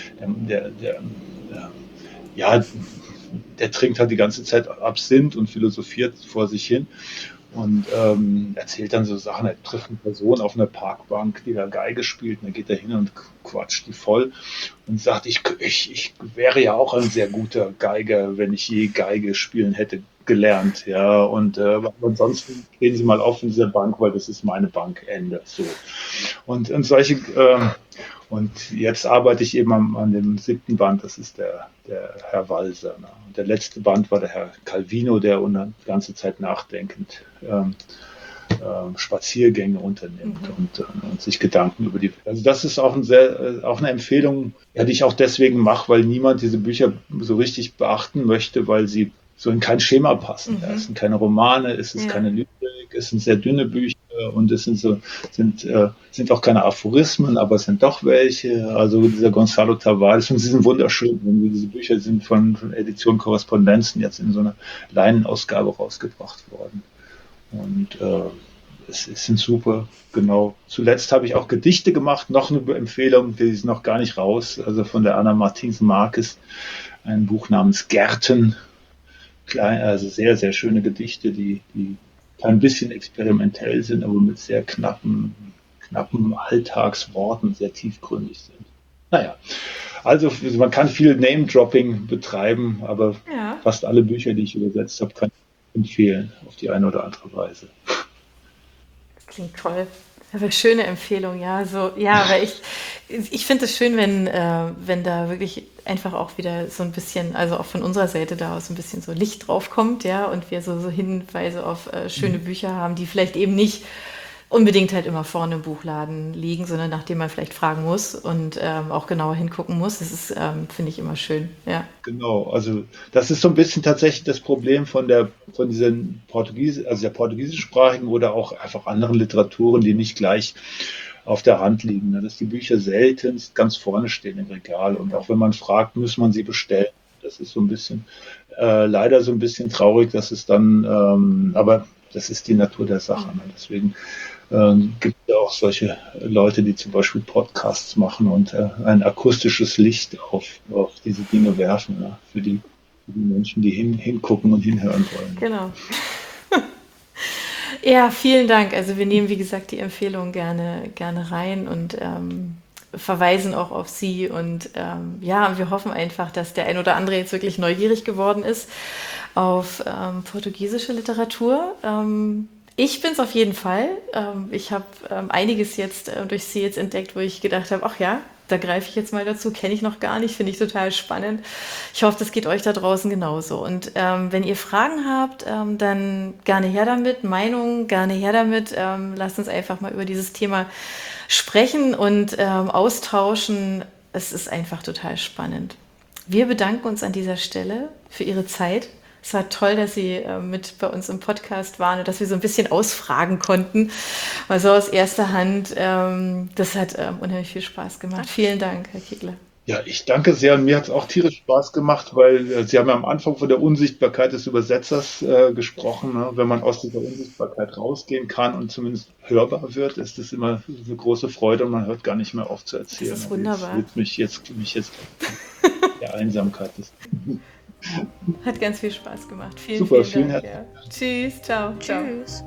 ja, der trinkt halt die ganze Zeit Absinth und philosophiert vor sich hin und erzählt dann so Sachen. Er trifft eine Person auf einer Parkbank, die da Geige spielt, und dann geht er hin und quatscht die voll und sagt, ich wäre ja auch ein sehr guter Geiger, wenn ich je Geige spielen hätte gelernt, ja, und ansonsten stehen Sie mal auf in dieser Bank, weil das ist meine Bank, Ende, so. Und und jetzt arbeite ich eben an dem siebten Band, das ist der Herr Walser. Ne? Und der letzte Band war der Herr Calvino, der die ganze Zeit nachdenkend Spaziergänge unternimmt und sich Gedanken über Also das ist auch auch eine Empfehlung, ja, die ich auch deswegen mache, weil niemand diese Bücher so richtig beachten möchte, weil sie so in kein Schema passen. Ja, es sind keine Romane, es ist keine Lyrik, es sind sehr dünne Bücher und es sind auch keine Aphorismen, aber es sind doch welche. Also dieser Gonçalo Tavares, und sie sind wunderschön. Diese Bücher sind von Edition Korrespondenzen jetzt in so einer Leinenausgabe rausgebracht worden. Und es sind super, genau. Zuletzt habe ich auch Gedichte gemacht, noch eine Empfehlung, die ist noch gar nicht raus, also von der Ana Martins Marques, ein Buch namens Gärten. Also sehr, sehr schöne Gedichte, die ein bisschen experimentell sind, aber mit sehr knappen Alltagsworten sehr tiefgründig sind. Naja, Also man kann viel Name-Dropping betreiben, aber fast alle Bücher, die ich übersetzt habe, kann ich empfehlen, auf die eine oder andere Weise. Das klingt toll. Aber schöne Empfehlung, ja. So, ja, weil ich finde es schön, wenn da wirklich einfach auch wieder so ein bisschen, also auch von unserer Seite da aus ein bisschen so Licht drauf kommt, ja, und wir so Hinweise auf schöne Bücher haben, die vielleicht eben nicht unbedingt halt immer vorne im Buchladen liegen, sondern nach dem man vielleicht fragen muss und auch genauer hingucken muss. Das ist, finde ich, immer schön, ja. Genau, also das ist so ein bisschen tatsächlich das Problem von der portugiesischsprachigen oder auch einfach anderen Literaturen, die nicht gleich auf der Hand liegen, ne? Dass die Bücher seltenst ganz vorne stehen im Regal und auch wenn man fragt, muss man sie bestellen. Das ist so ein bisschen leider so ein bisschen traurig, dass es dann, aber das ist die Natur der Sache. Ne? Deswegen gibt es ja auch solche Leute, die zum Beispiel Podcasts machen und ein akustisches Licht auf diese Dinge werfen, ne? Für die Menschen, die hingucken und hinhören wollen. Genau. Ja, vielen Dank. Also wir nehmen, wie gesagt, die Empfehlung gerne rein und verweisen auch auf Sie. Und ja, wir hoffen einfach, dass der ein oder andere jetzt wirklich neugierig geworden ist auf portugiesische Literatur. Ich bin es auf jeden Fall. Ich habe einiges jetzt durch Sie jetzt entdeckt, wo ich gedacht habe, ach ja, da greife ich jetzt mal dazu, kenne ich noch gar nicht, finde ich total spannend. Ich hoffe, das geht euch da draußen genauso. Und wenn ihr Fragen habt, dann gerne her damit, Meinungen, gerne her damit. Lasst uns einfach mal über dieses Thema sprechen und austauschen. Es ist einfach total spannend. Wir bedanken uns an dieser Stelle für Ihre Zeit. Es war toll, dass Sie mit bei uns im Podcast waren und dass wir so ein bisschen ausfragen konnten. Also aus erster Hand, das hat unheimlich viel Spaß gemacht. Vielen Dank, Herr Kegler. Ja, ich danke sehr und mir hat es auch tierisch Spaß gemacht, weil Sie haben ja am Anfang von der Unsichtbarkeit des Übersetzers gesprochen. Ne? Wenn man aus dieser Unsichtbarkeit rausgehen kann und zumindest hörbar wird, ist das immer eine große Freude und man hört gar nicht mehr auf zu erzählen. Das ist wunderbar. Also mich jetzt der Einsamkeit ist. Hat ganz viel Spaß gemacht. Super, vielen Dank. Ja. Tschüss, ciao. Tschüss.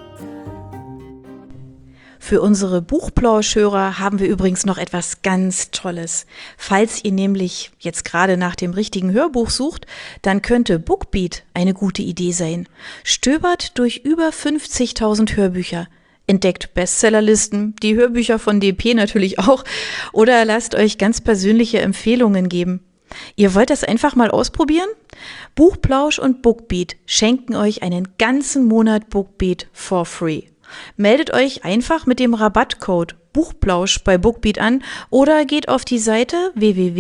Für unsere Buchplauschhörer haben wir übrigens noch etwas ganz Tolles. Falls ihr nämlich jetzt gerade nach dem richtigen Hörbuch sucht, dann könnte Bookbeat eine gute Idee sein. Stöbert durch über 50.000 Hörbücher. Entdeckt Bestsellerlisten, die Hörbücher von DP natürlich auch, oder lasst euch ganz persönliche Empfehlungen geben. Ihr wollt das einfach mal ausprobieren? Buchplausch und Bookbeat schenken euch einen ganzen Monat Bookbeat for free. Meldet euch einfach mit dem Rabattcode Buchplausch bei Bookbeat an oder geht auf die Seite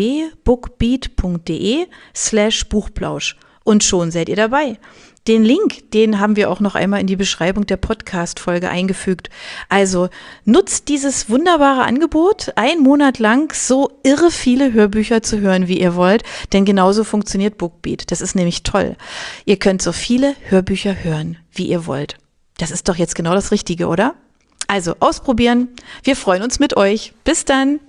www.bookbeat.de/Buchplausch und schon seid ihr dabei. Den Link, den haben wir auch noch einmal in die Beschreibung der Podcast-Folge eingefügt. Also nutzt dieses wunderbare Angebot, einen Monat lang so irre viele Hörbücher zu hören, wie ihr wollt, denn genauso funktioniert Bookbeat. Das ist nämlich toll. Ihr könnt so viele Hörbücher hören, wie ihr wollt. Das ist doch jetzt genau das Richtige, oder? Also ausprobieren. Wir freuen uns mit euch. Bis dann.